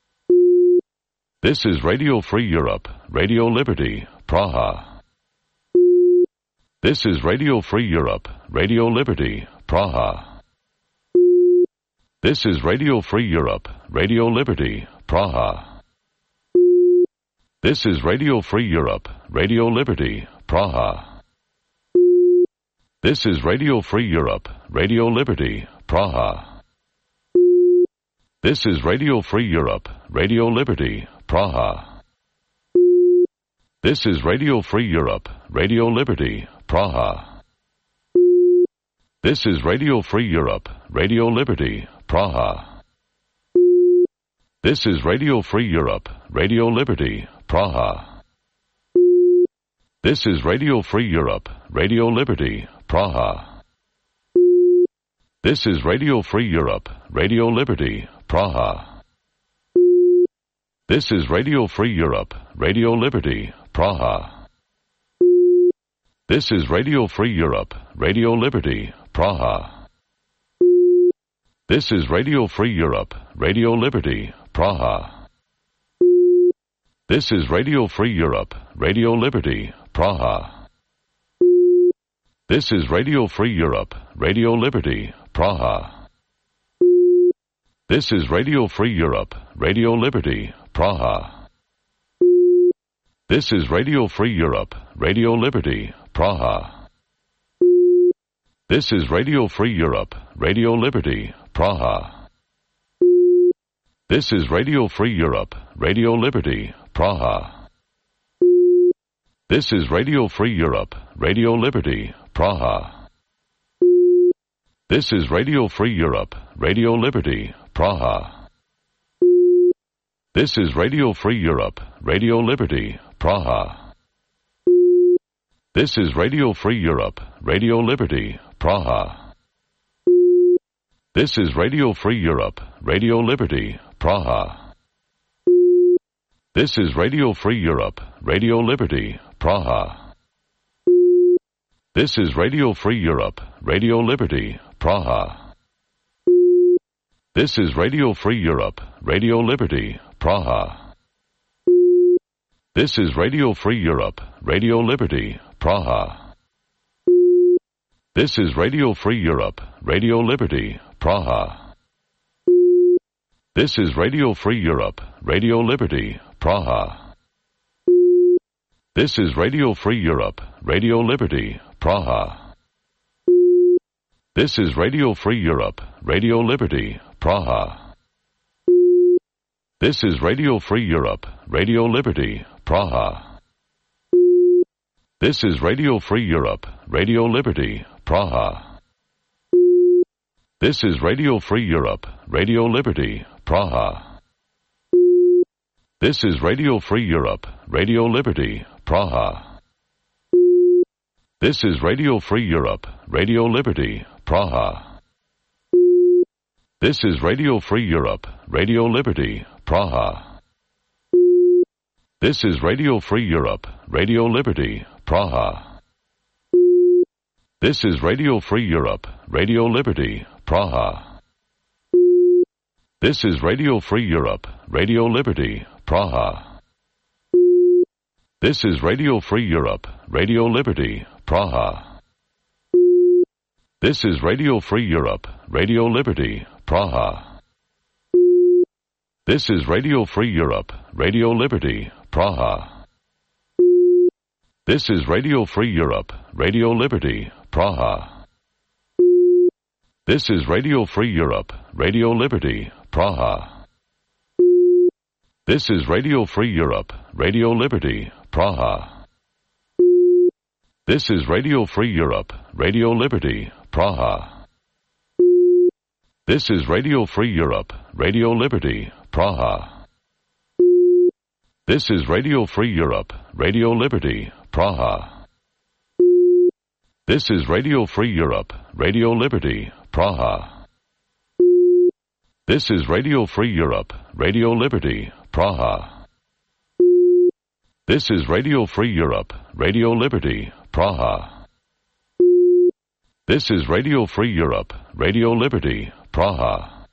Speaker 6: This is Radio Free Europe, Radio Liberty, Praha. This is Radio Free Europe, Radio Liberty, Praha. This is Radio Free Europe, Radio Liberty, Praha. This is Radio Free Europe, Radio Liberty, Praha. This is Radio Free Europe, Radio Liberty, Praha. This is Radio Free Europe, Radio Liberty, Praha. This is Radio Free Europe, Radio Liberty, Praha. This is Radio Free Europe, Radio Liberty, Praha. This is Radio Free Europe, Radio Liberty, Praha. This is Radio Free Europe, Radio Liberty, Praha. This is Radio Free Europe, Radio Liberty, Praha. This is Radio Free Europe, Radio Liberty, Praha. This is Radio Free Europe, Radio Liberty, Praha. This is Radio Free Europe, Radio Liberty, Praha. This is Radio Free Europe, Radio Liberty, Praha. This is Radio Free Europe, Radio Liberty, Praha. This is Radio Free Europe, Radio Liberty, Praha. This is Radio Free Europe, Radio Liberty, Praha. This is Radio Free Europe, Radio Liberty, Praha. This is Radio Free Europe, Radio Liberty, Praha. This is Radio Free Europe, Radio Liberty, Praha. This is Radio Free Europe, Radio Liberty, Praha. This is Radio Free Europe, Radio Liberty, Praha. This is Radio Free Europe, Radio Liberty, Praha. This is Radio Free Europe, Radio Liberty, Praha. This is Radio Free Europe, Radio Liberty, Praha. This is Radio Free Europe, Radio Liberty, Praha. This is Radio Free Europe, Radio Liberty, Praha. This is Radio Free Europe, Radio Liberty, Praha. This is Radio Free Europe, Radio Liberty, Praha. This is Radio Free Europe, Radio Liberty, Praha. This is Radio Free Europe, Radio Liberty, Praha. This is Radio Free Europe, Radio Liberty, Praha. This is Radio Free Europe, Radio Liberty, Praha. This is Radio Free Europe, Radio Liberty, Praha. This is Radio Free Europe, Radio Liberty, Praha. This is Radio Free Europe, Radio Liberty, Praha. This is Radio Free Europe, Radio Liberty, Praha. This is Radio Free Europe, Radio Liberty, Praha. This is Radio Free Europe, Radio Liberty, Praha. This is Radio Free Europe, Radio Liberty, Praha. This is Radio Free Europe, Radio Liberty, Praha. This is Radio Free Europe, Radio Liberty, Praha. This is Radio Free Europe, Radio Liberty, Praha. This is Radio Free Europe, Radio Liberty, Praha. This is Radio Free Europe, Radio Liberty, Praha. This is Radio Free Europe, Radio Liberty, Praha. This is Radio Free Europe, Radio Liberty, Praha. This is Radio Free Europe, Radio Liberty, Praha. This is Radio Free Europe, Radio Liberty, Praha. This is Radio Free Europe, Radio Liberty, Praha. This is Radio Free Europe, Radio Liberty, Praha. This is Radio Free Europe, Radio Liberty, Praha. This is Radio Free Europe, Radio Liberty, Praha. This is Radio Free Europe, Radio Liberty, Praha.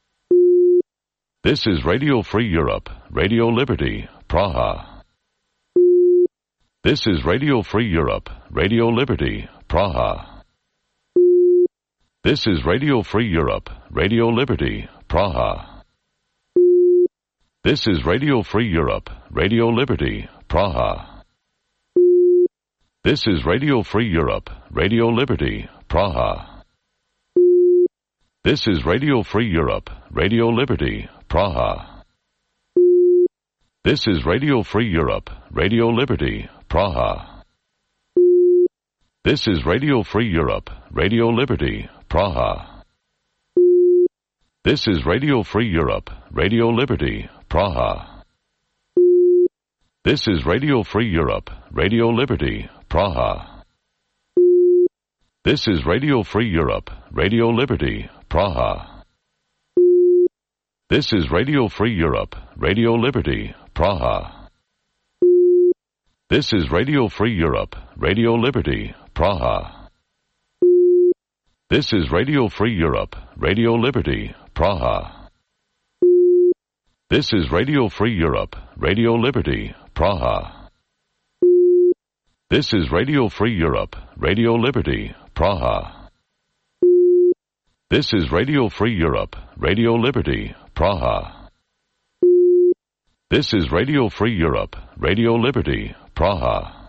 Speaker 6: This is Radio Free Europe, Radio Liberty, Praha. This is Radio Free Europe, Radio Liberty, Praha. This is Radio Free Europe, Radio Liberty, Praha. This is Radio Free Europe, Radio Liberty, Praha. This is Radio Free Europe, Radio Liberty, Praha. This is Radio Free Europe, Radio Liberty, Praha. This is Radio Free Europe, Radio Liberty, Praha. This is Radio Free Europe, Radio Liberty, Praha. This is Radio Free Europe, Radio Liberty, Praha. This is Radio Free Europe, Radio Liberty, Praha. This is Radio Free Europe, Radio Liberty, Praha. This is Radio Free Europe, Radio Liberty, Praha. This is Radio Free Europe, Radio Liberty, Praha. This is Radio Free Europe, Radio Liberty, Praha. This is Radio Free Europe, Radio Liberty, Praha. This is Radio Free Europe, Radio Liberty, Praha. This is Radio Free Europe, Radio Liberty, Praha. This is Radio Free Europe, Radio Liberty, Praha.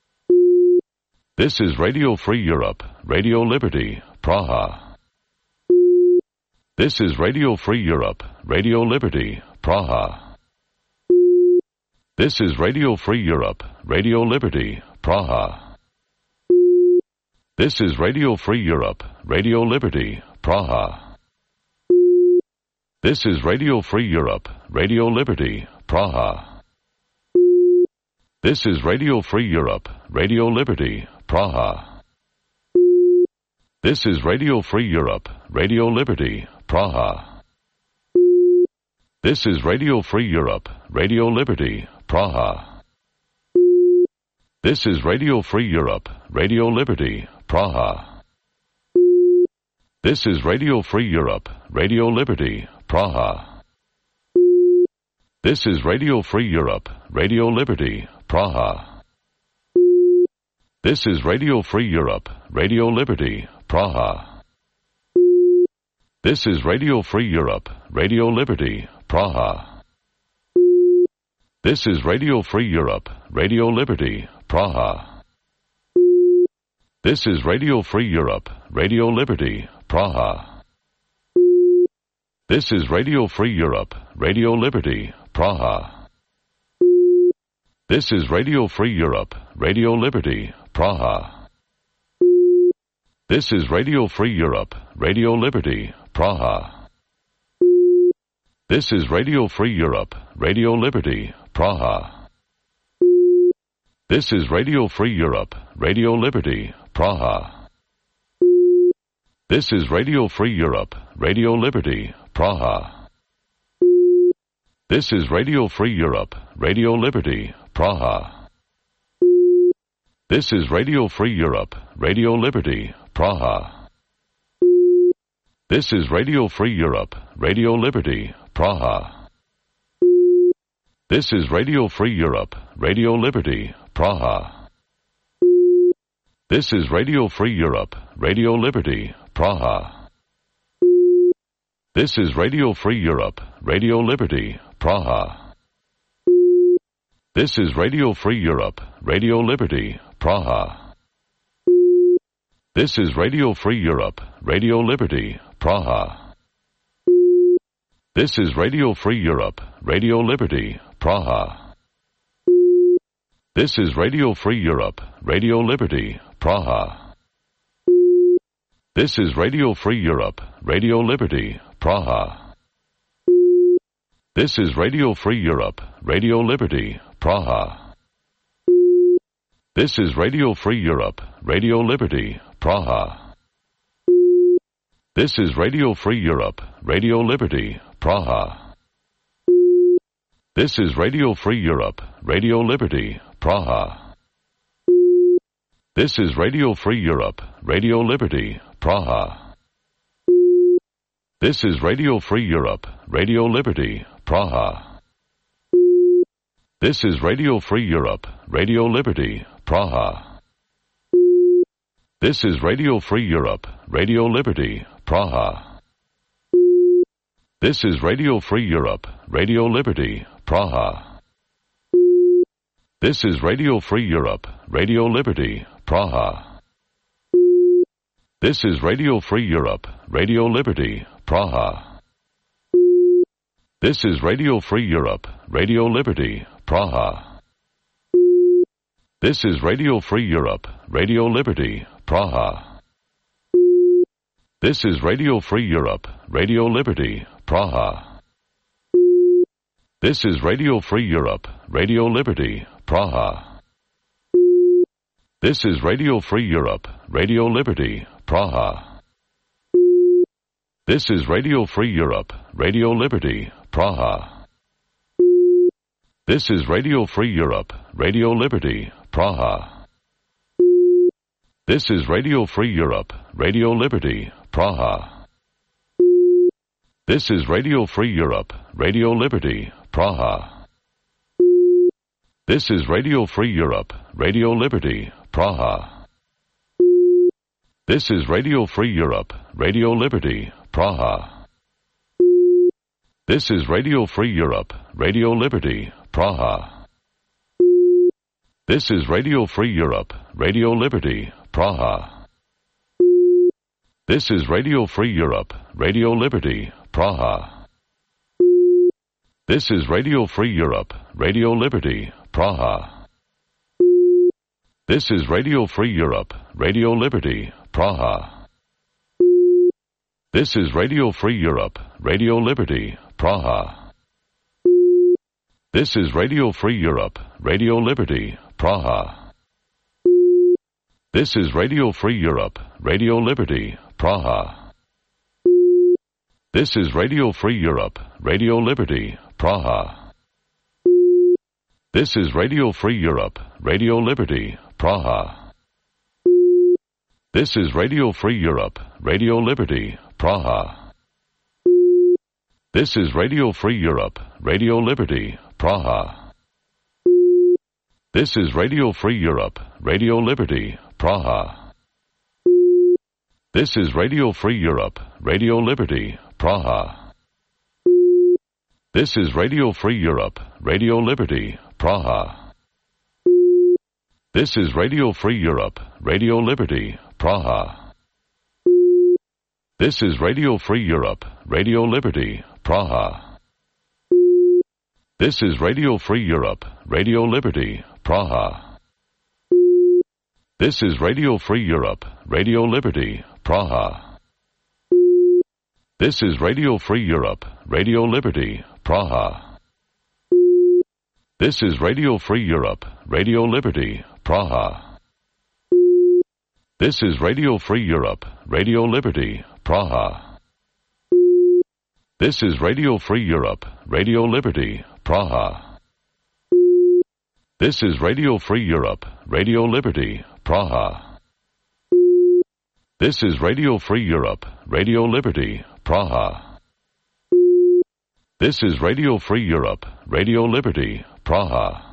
Speaker 6: This is Radio Free Europe, Radio Liberty, Praha. This is Radio Free Europe, Radio Liberty, Praha. This is Radio Free Europe, Radio Liberty, Praha. This is Radio Free Europe, Radio Liberty, Praha. This is Radio Free Europe, Radio Liberty, Praha. This is Radio Free Europe, Radio Liberty, Praha. This is Radio Free Europe, Radio Liberty, Praha. This is Radio Free Europe, Radio Liberty, Praha. This is Radio Free Europe, Radio Liberty, Praha. This is Radio Free Europe, Radio Liberty, Praha. This is Radio Free Europe, Radio Liberty, Praha. This is Radio Free Europe, Radio Liberty, Praha. This is Radio Free Europe, Radio Liberty, Praha. This is Radio Free Europe, Radio Liberty, Praha. This is Radio Free Europe, Radio Liberty, Praha. This is Radio Free Europe, Radio Liberty, Praha. This is Radio Free Europe, Radio Liberty, Praha. This is Radio Free Europe, Radio Liberty, Praha. This is Radio Free Europe, Radio Liberty, Praha. This is Radio Free Europe, Radio Liberty, Praha. This is Radio Free Europe, Radio Liberty, Praha. This is Radio Free Europe, Radio Liberty, Praha. This is Radio Free Europe, Radio Liberty, Praha. This is Radio Free Europe, Radio Liberty, Praha. This is Radio Free Europe, Radio Liberty, Praha. This is Radio Free Europe, Radio Liberty, Praha. This is Radio Free Europe, Radio Liberty, Praha. This is Radio Free Europe, Radio Liberty, Praha. This is Radio Free Europe, Radio Liberty, Praha. This is Radio Free Europe, Radio Liberty, Praha. This is Radio Free Europe, Radio Liberty, Praha. This is Radio Free Europe, Radio Liberty, Praha. This is Radio Free Europe, Radio Liberty, Praha. This is Radio Free Europe, Radio Liberty, Praha. This is Radio Free Europe, Radio Liberty, Praha. This is Radio Free Europe, Radio Liberty, Praha. This is Radio Free Europe, Radio Liberty, Praha. This is Radio Free Europe, Radio Liberty, Praha. This is Radio Free Europe, Radio Liberty, Praha. This is Radio Free Europe, Radio Liberty, Praha. This is Radio Free Europe, Radio Liberty, Praha. This is Radio Free Europe, Radio Liberty, Praha. This is Radio Free Europe, Radio Liberty, Praha. This is Radio Free Europe, Radio Liberty, Praha. This is Radio Free Europe, Radio Liberty, Praha. This is Radio Free Europe, Radio Liberty, Praha. This is Radio Free Europe, Radio Liberty, Praha. This is Radio Free Europe, Radio Liberty, Praha. This is Radio Free Europe, Radio Liberty, Praha. This is Radio Free Europe, Radio Liberty, Praha. This is Radio Free Europe, Radio Liberty, Praha. This is Radio Free Europe, Radio Liberty, Praha. This is Radio Free Europe, Radio Liberty, Praha. This is Radio Free Europe, Radio Liberty, Praha. This is Radio Free Europe, Radio Liberty, Praha. This is Radio Free Europe, Radio Liberty, Praha. This is Radio Free Europe, Radio Liberty, Praha. This is Radio Free Europe, Radio Liberty, Praha. This is Radio Free Europe, Radio Liberty, Praha. This is Radio Free Europe, Radio Liberty, Praha. This is Radio Free Europe, Radio Liberty, Praha. This is Radio Free Europe, Radio Liberty, Praha. This is Radio Free Europe, Radio Liberty, Praha. This is Radio Free Europe, Radio Liberty, Praha. This is Radio Free Europe, Radio Liberty, Praha. This is Radio Free Europe, Radio Liberty, Praha. This is Radio Free Europe, Radio Liberty, Praha. This is Radio Free Europe, Radio Liberty, Praha. This is Radio Free Europe, Radio Liberty, Praha. This is Radio Free Europe, Radio Liberty, Praha. This is Radio Free Europe, Radio Liberty, Praha. This is Radio Free Europe, Radio Liberty, Praha. This is Radio Free Europe, Radio Liberty, Praha. This is Radio Free Europe, Radio Liberty, Praha. This is Radio Free Europe, Radio Liberty, Praha. This is Radio Free Europe, Radio Liberty, Praha. This is Radio Free Europe, Radio Liberty, Praha. This is Radio Free Europe, Radio Liberty, Praha. This is Radio Free Europe, Radio Liberty, Praha. This is Radio Free Europe, Radio Liberty, Praha.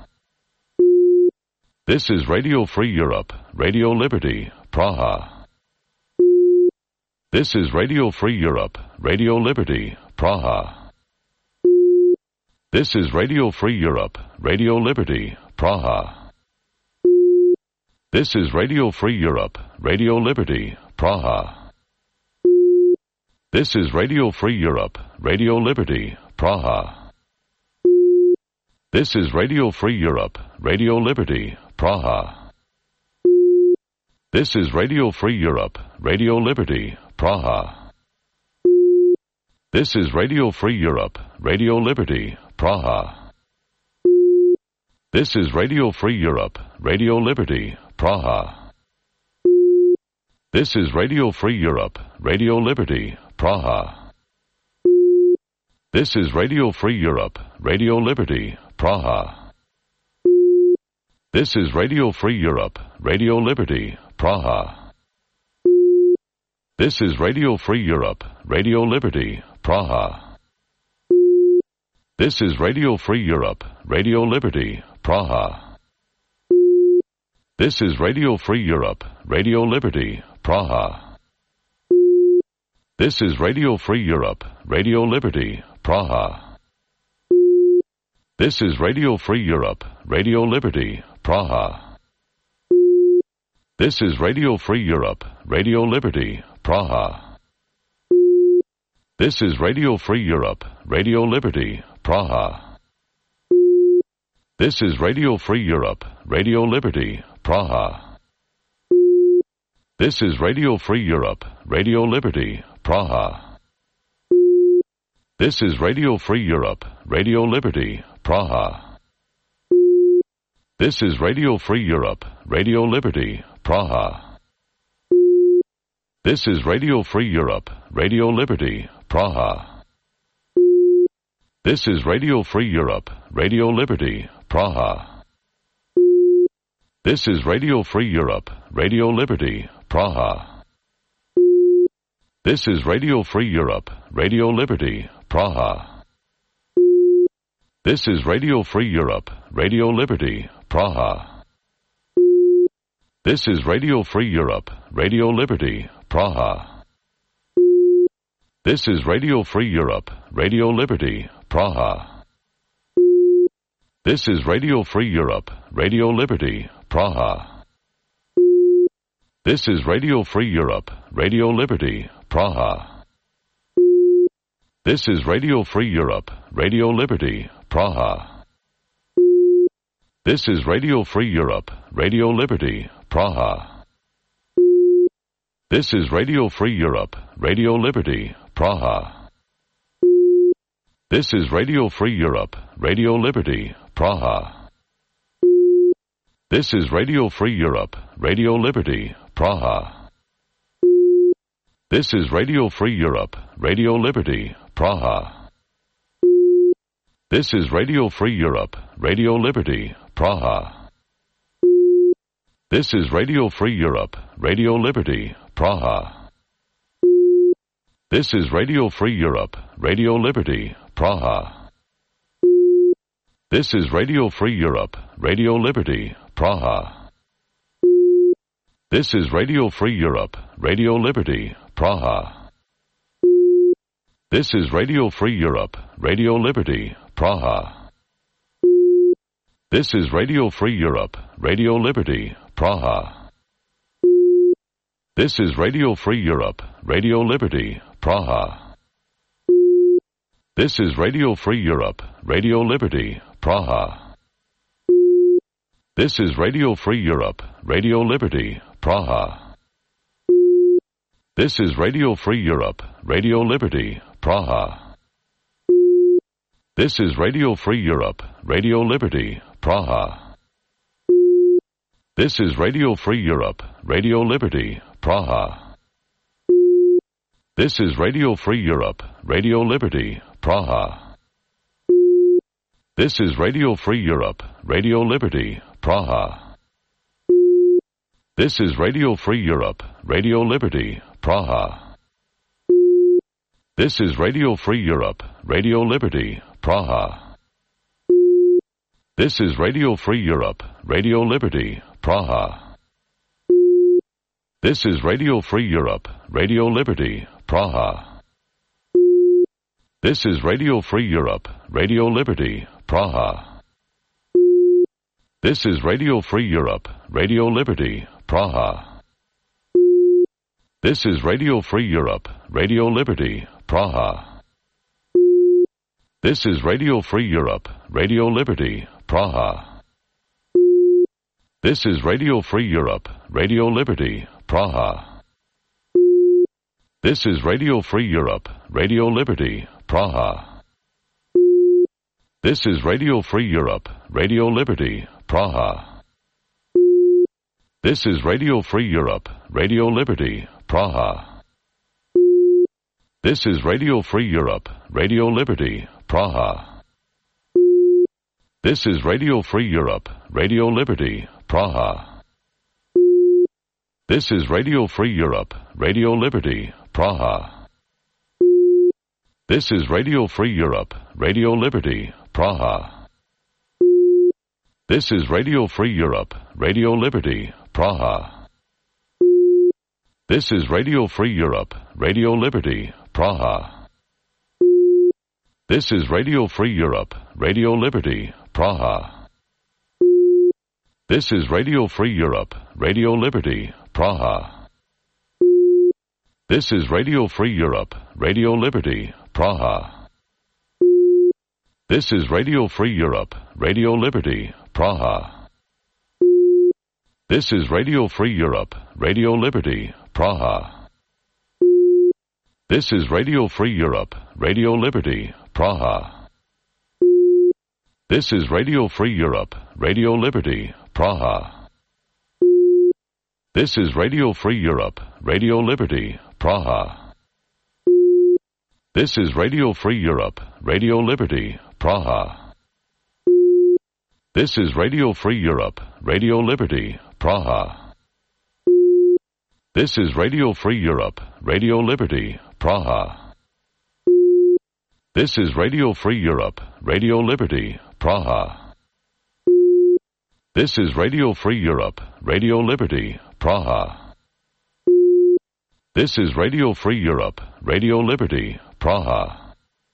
Speaker 6: This is Radio Free Europe, Radio Liberty, Praha. This is Radio Free Europe, Radio Liberty, Praha. This is Radio Free Europe, Radio Liberty, Praha. This is Radio Free Europe, Radio Liberty, Praha. This is Radio Free Europe, Radio Liberty, Praha. This is Radio Free Europe, Radio Liberty, Praha. This is Radio Free Europe, Radio Liberty, Praha. This is Radio Free Europe, Radio Liberty, Praha. This is Radio Free Europe, Radio Liberty, Praha. This is Radio Free Europe, Radio Liberty, Praha. This is Radio Free Europe, Radio Liberty, Praha. This is Radio Free Europe, Radio Liberty, Praha. This is Radio Free Europe, Radio Liberty, Praha. This is Radio Free Europe, Radio Liberty, Praha. This is Radio Free Europe, Radio Liberty, Praha. This is Radio Free Europe, Radio Liberty, Praha. This is Radio Free Europe, Radio Liberty, Praha. This is Radio Free Europe, Radio Liberty, Praha. This is Radio Free Europe, Radio Liberty, Praha. This is Radio Free Europe, Radio Liberty, Praha. This is Radio Free Europe, Radio Liberty, Praha. This is Radio Free Europe, Radio Liberty, Praha. This is Radio Free Europe, Radio Liberty, Praha. This is Radio Free Europe, Radio Liberty, Praha. This is Radio Free Europe, Radio Liberty, Praha. This is Radio Free Europe, Radio Liberty, Praha. This is Radio Free Europe, Radio Liberty, Praha. This is Radio Free Europe, Radio Liberty, Praha. This is Radio Free Europe, Radio Liberty, Praha. This is Radio Free Europe, Radio Liberty, Praha. This is Radio Free Europe, Radio Liberty, Praha. This is Radio Free Europe, Radio Liberty, Praha. This is Radio Free Europe, Radio Liberty, Praha. This is Radio Free Europe, Radio Liberty, Praha. This is Radio Free Europe, Radio Liberty, Praha. This is Radio Free Europe, Radio Liberty, Praha. This is Radio Free Europe, Radio Liberty, Praha. This is Radio Free Europe, Radio Liberty, Praha. This is Radio Free Europe, Radio Liberty, Praha. This is Radio Free Europe, Radio Liberty, Praha. This is Radio Free Europe, Radio Liberty, Praha. This is Radio Free Europe, Radio Liberty, Praha. This is Radio Free Europe, Radio Liberty, Praha. This is Radio Free Europe, Radio Liberty, Praha. This is Radio Free Europe, Radio Liberty, Praha. This is Radio Free Europe, Radio Liberty, Praha. This is Radio Free Europe, Radio Liberty, Praha. This is Radio Free Europe, Radio Liberty, Praha. This is Radio Free Europe, Radio Liberty, Praha. This is Radio Free Europe, Radio Liberty, Praha. This is Radio Free Europe, Radio Liberty, Praha. This is Radio Free Europe, Radio Liberty, Praha. This is Radio Free Europe, Radio Liberty, Praha. This is Radio Free Europe, Radio Liberty, Praha. This is Radio Free Europe, Radio Liberty, Praha. This is Radio Free Europe, Radio Liberty, Praha. This is Radio Free Europe, Radio Liberty, Praha. This is Radio Free Europe, Radio Liberty, Praha. This is Radio Free Europe, Radio Liberty, Praha. This is Radio Free Europe, Radio Liberty, Praha. This is Radio Free Europe, Radio Liberty, Praha. This is Radio Free Europe, Radio Liberty, Praha. This is Radio Free Europe, Radio Liberty, Praha. This is Radio Free Europe, Radio Liberty, Praha. This is Radio Free Europe, Radio Liberty, Praha. This is Radio Free Europe, Radio Liberty, Praha. This is Radio Free Europe, Radio Liberty, Praha. This is Radio Free Europe, Radio Liberty, Praha. This is Radio Free Europe, Radio Liberty, Praha. This is Radio Free Europe, Radio Liberty, Praha. This is Radio Free Europe, Radio Liberty, Praha. This is Radio Free Europe, Radio Liberty, Praha. This is Radio Free Europe, Radio Liberty, Praha. This is Radio Free Europe, Radio Liberty, Praha. This is Radio Free Europe, Radio Liberty, Praha. This is Radio Free Europe, Radio Liberty, Praha. This is Radio Free Europe, Radio Liberty, Praha. This is Radio Free Europe, Radio Liberty, Praha. This is Radio Free Europe, Radio Liberty, Praha. This is Radio Free Europe, Radio Liberty, Praha. This is Radio Free Europe, Radio Liberty, Praha. This is Radio Free Europe, Radio Liberty, Praha. This is Radio Free Europe, Radio Liberty, Praha. This is Radio Free Europe, Radio Liberty, Praha. This is Radio Free Europe, Radio Liberty, Praha.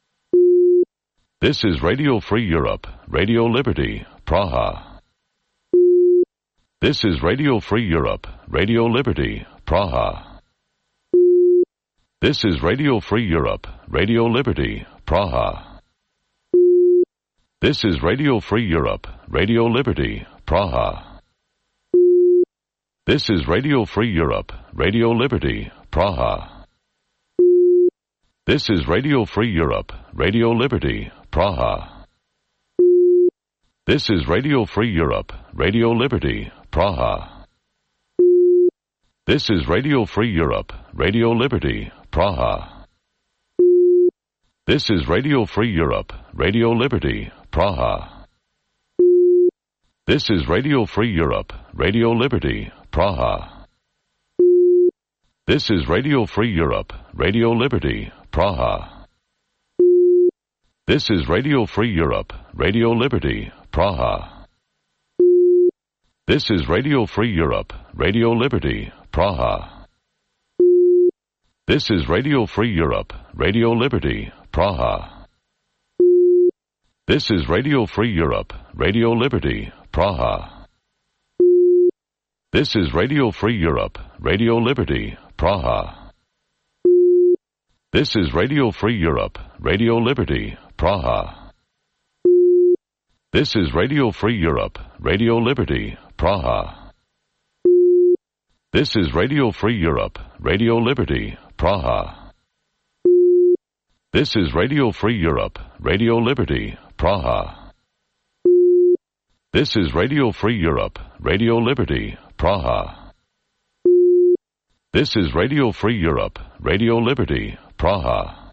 Speaker 6: This is Radio Free Europe, Radio Liberty, Praha. This is Radio Free Europe, Radio Liberty, Praha. This is Radio Free Europe, Radio Liberty, Praha. This is Radio Free Europe, Radio Liberty, Praha. This is Radio Free Europe, Radio Liberty, Praha. This is Radio Free Europe, Radio Liberty, Praha. This is Radio Free Europe, Radio Liberty, Praha. This is Radio Free Europe, Radio Liberty, Praha. This is Radio Free Europe, Radio Liberty, Praha. This is Radio Free Europe, Radio Liberty, Praha. This is Radio Free Europe, Radio Liberty, Praha. This is Radio Free Europe, Radio Liberty, Praha. This is Radio Free Europe, Radio Liberty, Praha. This is Radio Free Europe, Radio Liberty, Praha. This is Radio Free Europe, Radio Liberty, Praha. This is Radio Free Europe, Radio Liberty, Praha. This is Radio Free Europe, Radio Liberty, Praha. This is Radio Free Europe, Radio Liberty, Praha. This is Radio Free Europe, Radio Liberty, Praha. This is Radio Free Europe, Radio Liberty, Praha. This is Radio Free Europe, Radio Liberty, Praha. This is Radio Free Europe, Radio Liberty, Praha.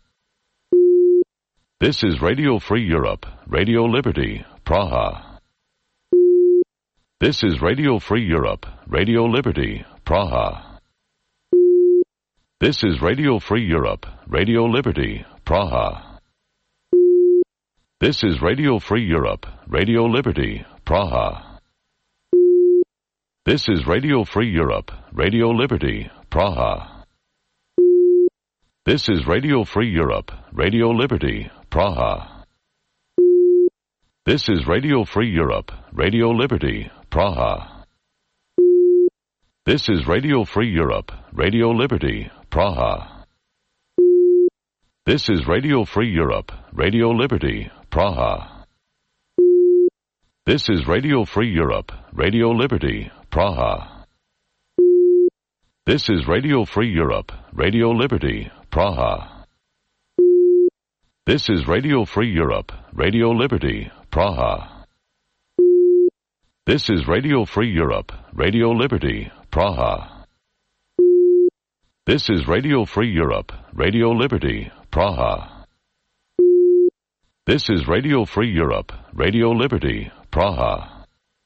Speaker 6: This is Radio Free Europe, Radio Liberty, Praha. This is Radio Free Europe, Radio Liberty, Praha. This is Radio Free Europe, Radio Liberty, Praha. This is Radio Free Europe, Radio Liberty, Praha. This is Radio Free Europe, Radio Liberty, Praha. This is Radio Free Europe, Radio Liberty, Praha. This is Radio Free Europe, Radio Liberty, Praha. This is Radio Free Europe, Radio Liberty, Praha. This is Radio Free Europe, Radio Liberty, Praha. This is Radio Free Europe, Radio Liberty, Praha. This is Radio Free Europe, Radio Liberty, Praha. This is Radio Free Europe, Radio Liberty, Praha. This is Radio Free Europe, Radio Liberty, Praha. This is Radio Free Europe, Radio Liberty, Praha. This is Radio Free Europe, Radio Liberty, Praha.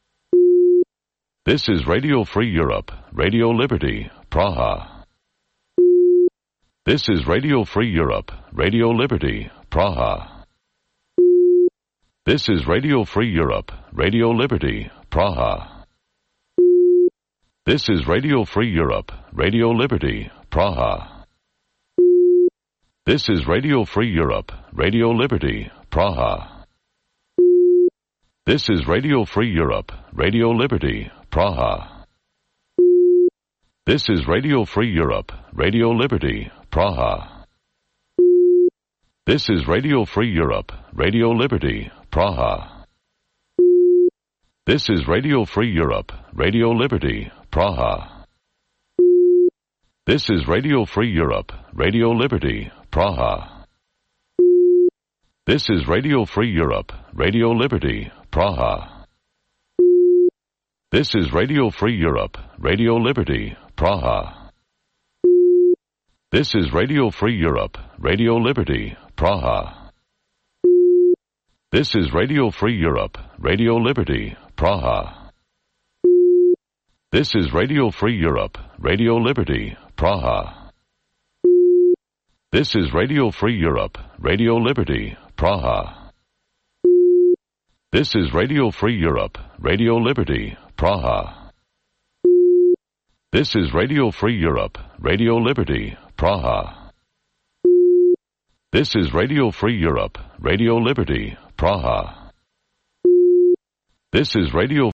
Speaker 6: This is Radio Free Europe, Radio Liberty, Praha. This is Radio Free Europe, Radio Liberty, Praha. This is Radio Free Europe, Radio Liberty, Praha. This is Radio Free Europe, Radio Liberty, Praha. This is Radio Free Europe, Radio Liberty, Praha. This is Radio Free Europe, Radio Liberty, Praha. This is Radio Free Europe, Radio Liberty, Praha. This is Radio Free Europe, Radio Liberty, Praha. This is Radio Free Europe, Radio Liberty, Praha. This is Radio Free Europe, Radio Liberty, Praha. This is Radio Free Europe, Radio Liberty, Praha. This is Radio Free Europe, Radio Liberty, Praha. This is Radio Free Europe, Radio Liberty, Praha. This is Radio Free Europe, Radio Liberty, Praha. This is Radio Free Europe, Radio Liberty, Praha. This is Radio Free Europe, Radio Liberty, Praha. This is Radio Free Europe, Radio Liberty, Praha. This is Radio Free Europe, Radio Liberty, Praha. This is Radio Free Europe, Radio Liberty, Praha. This is Radio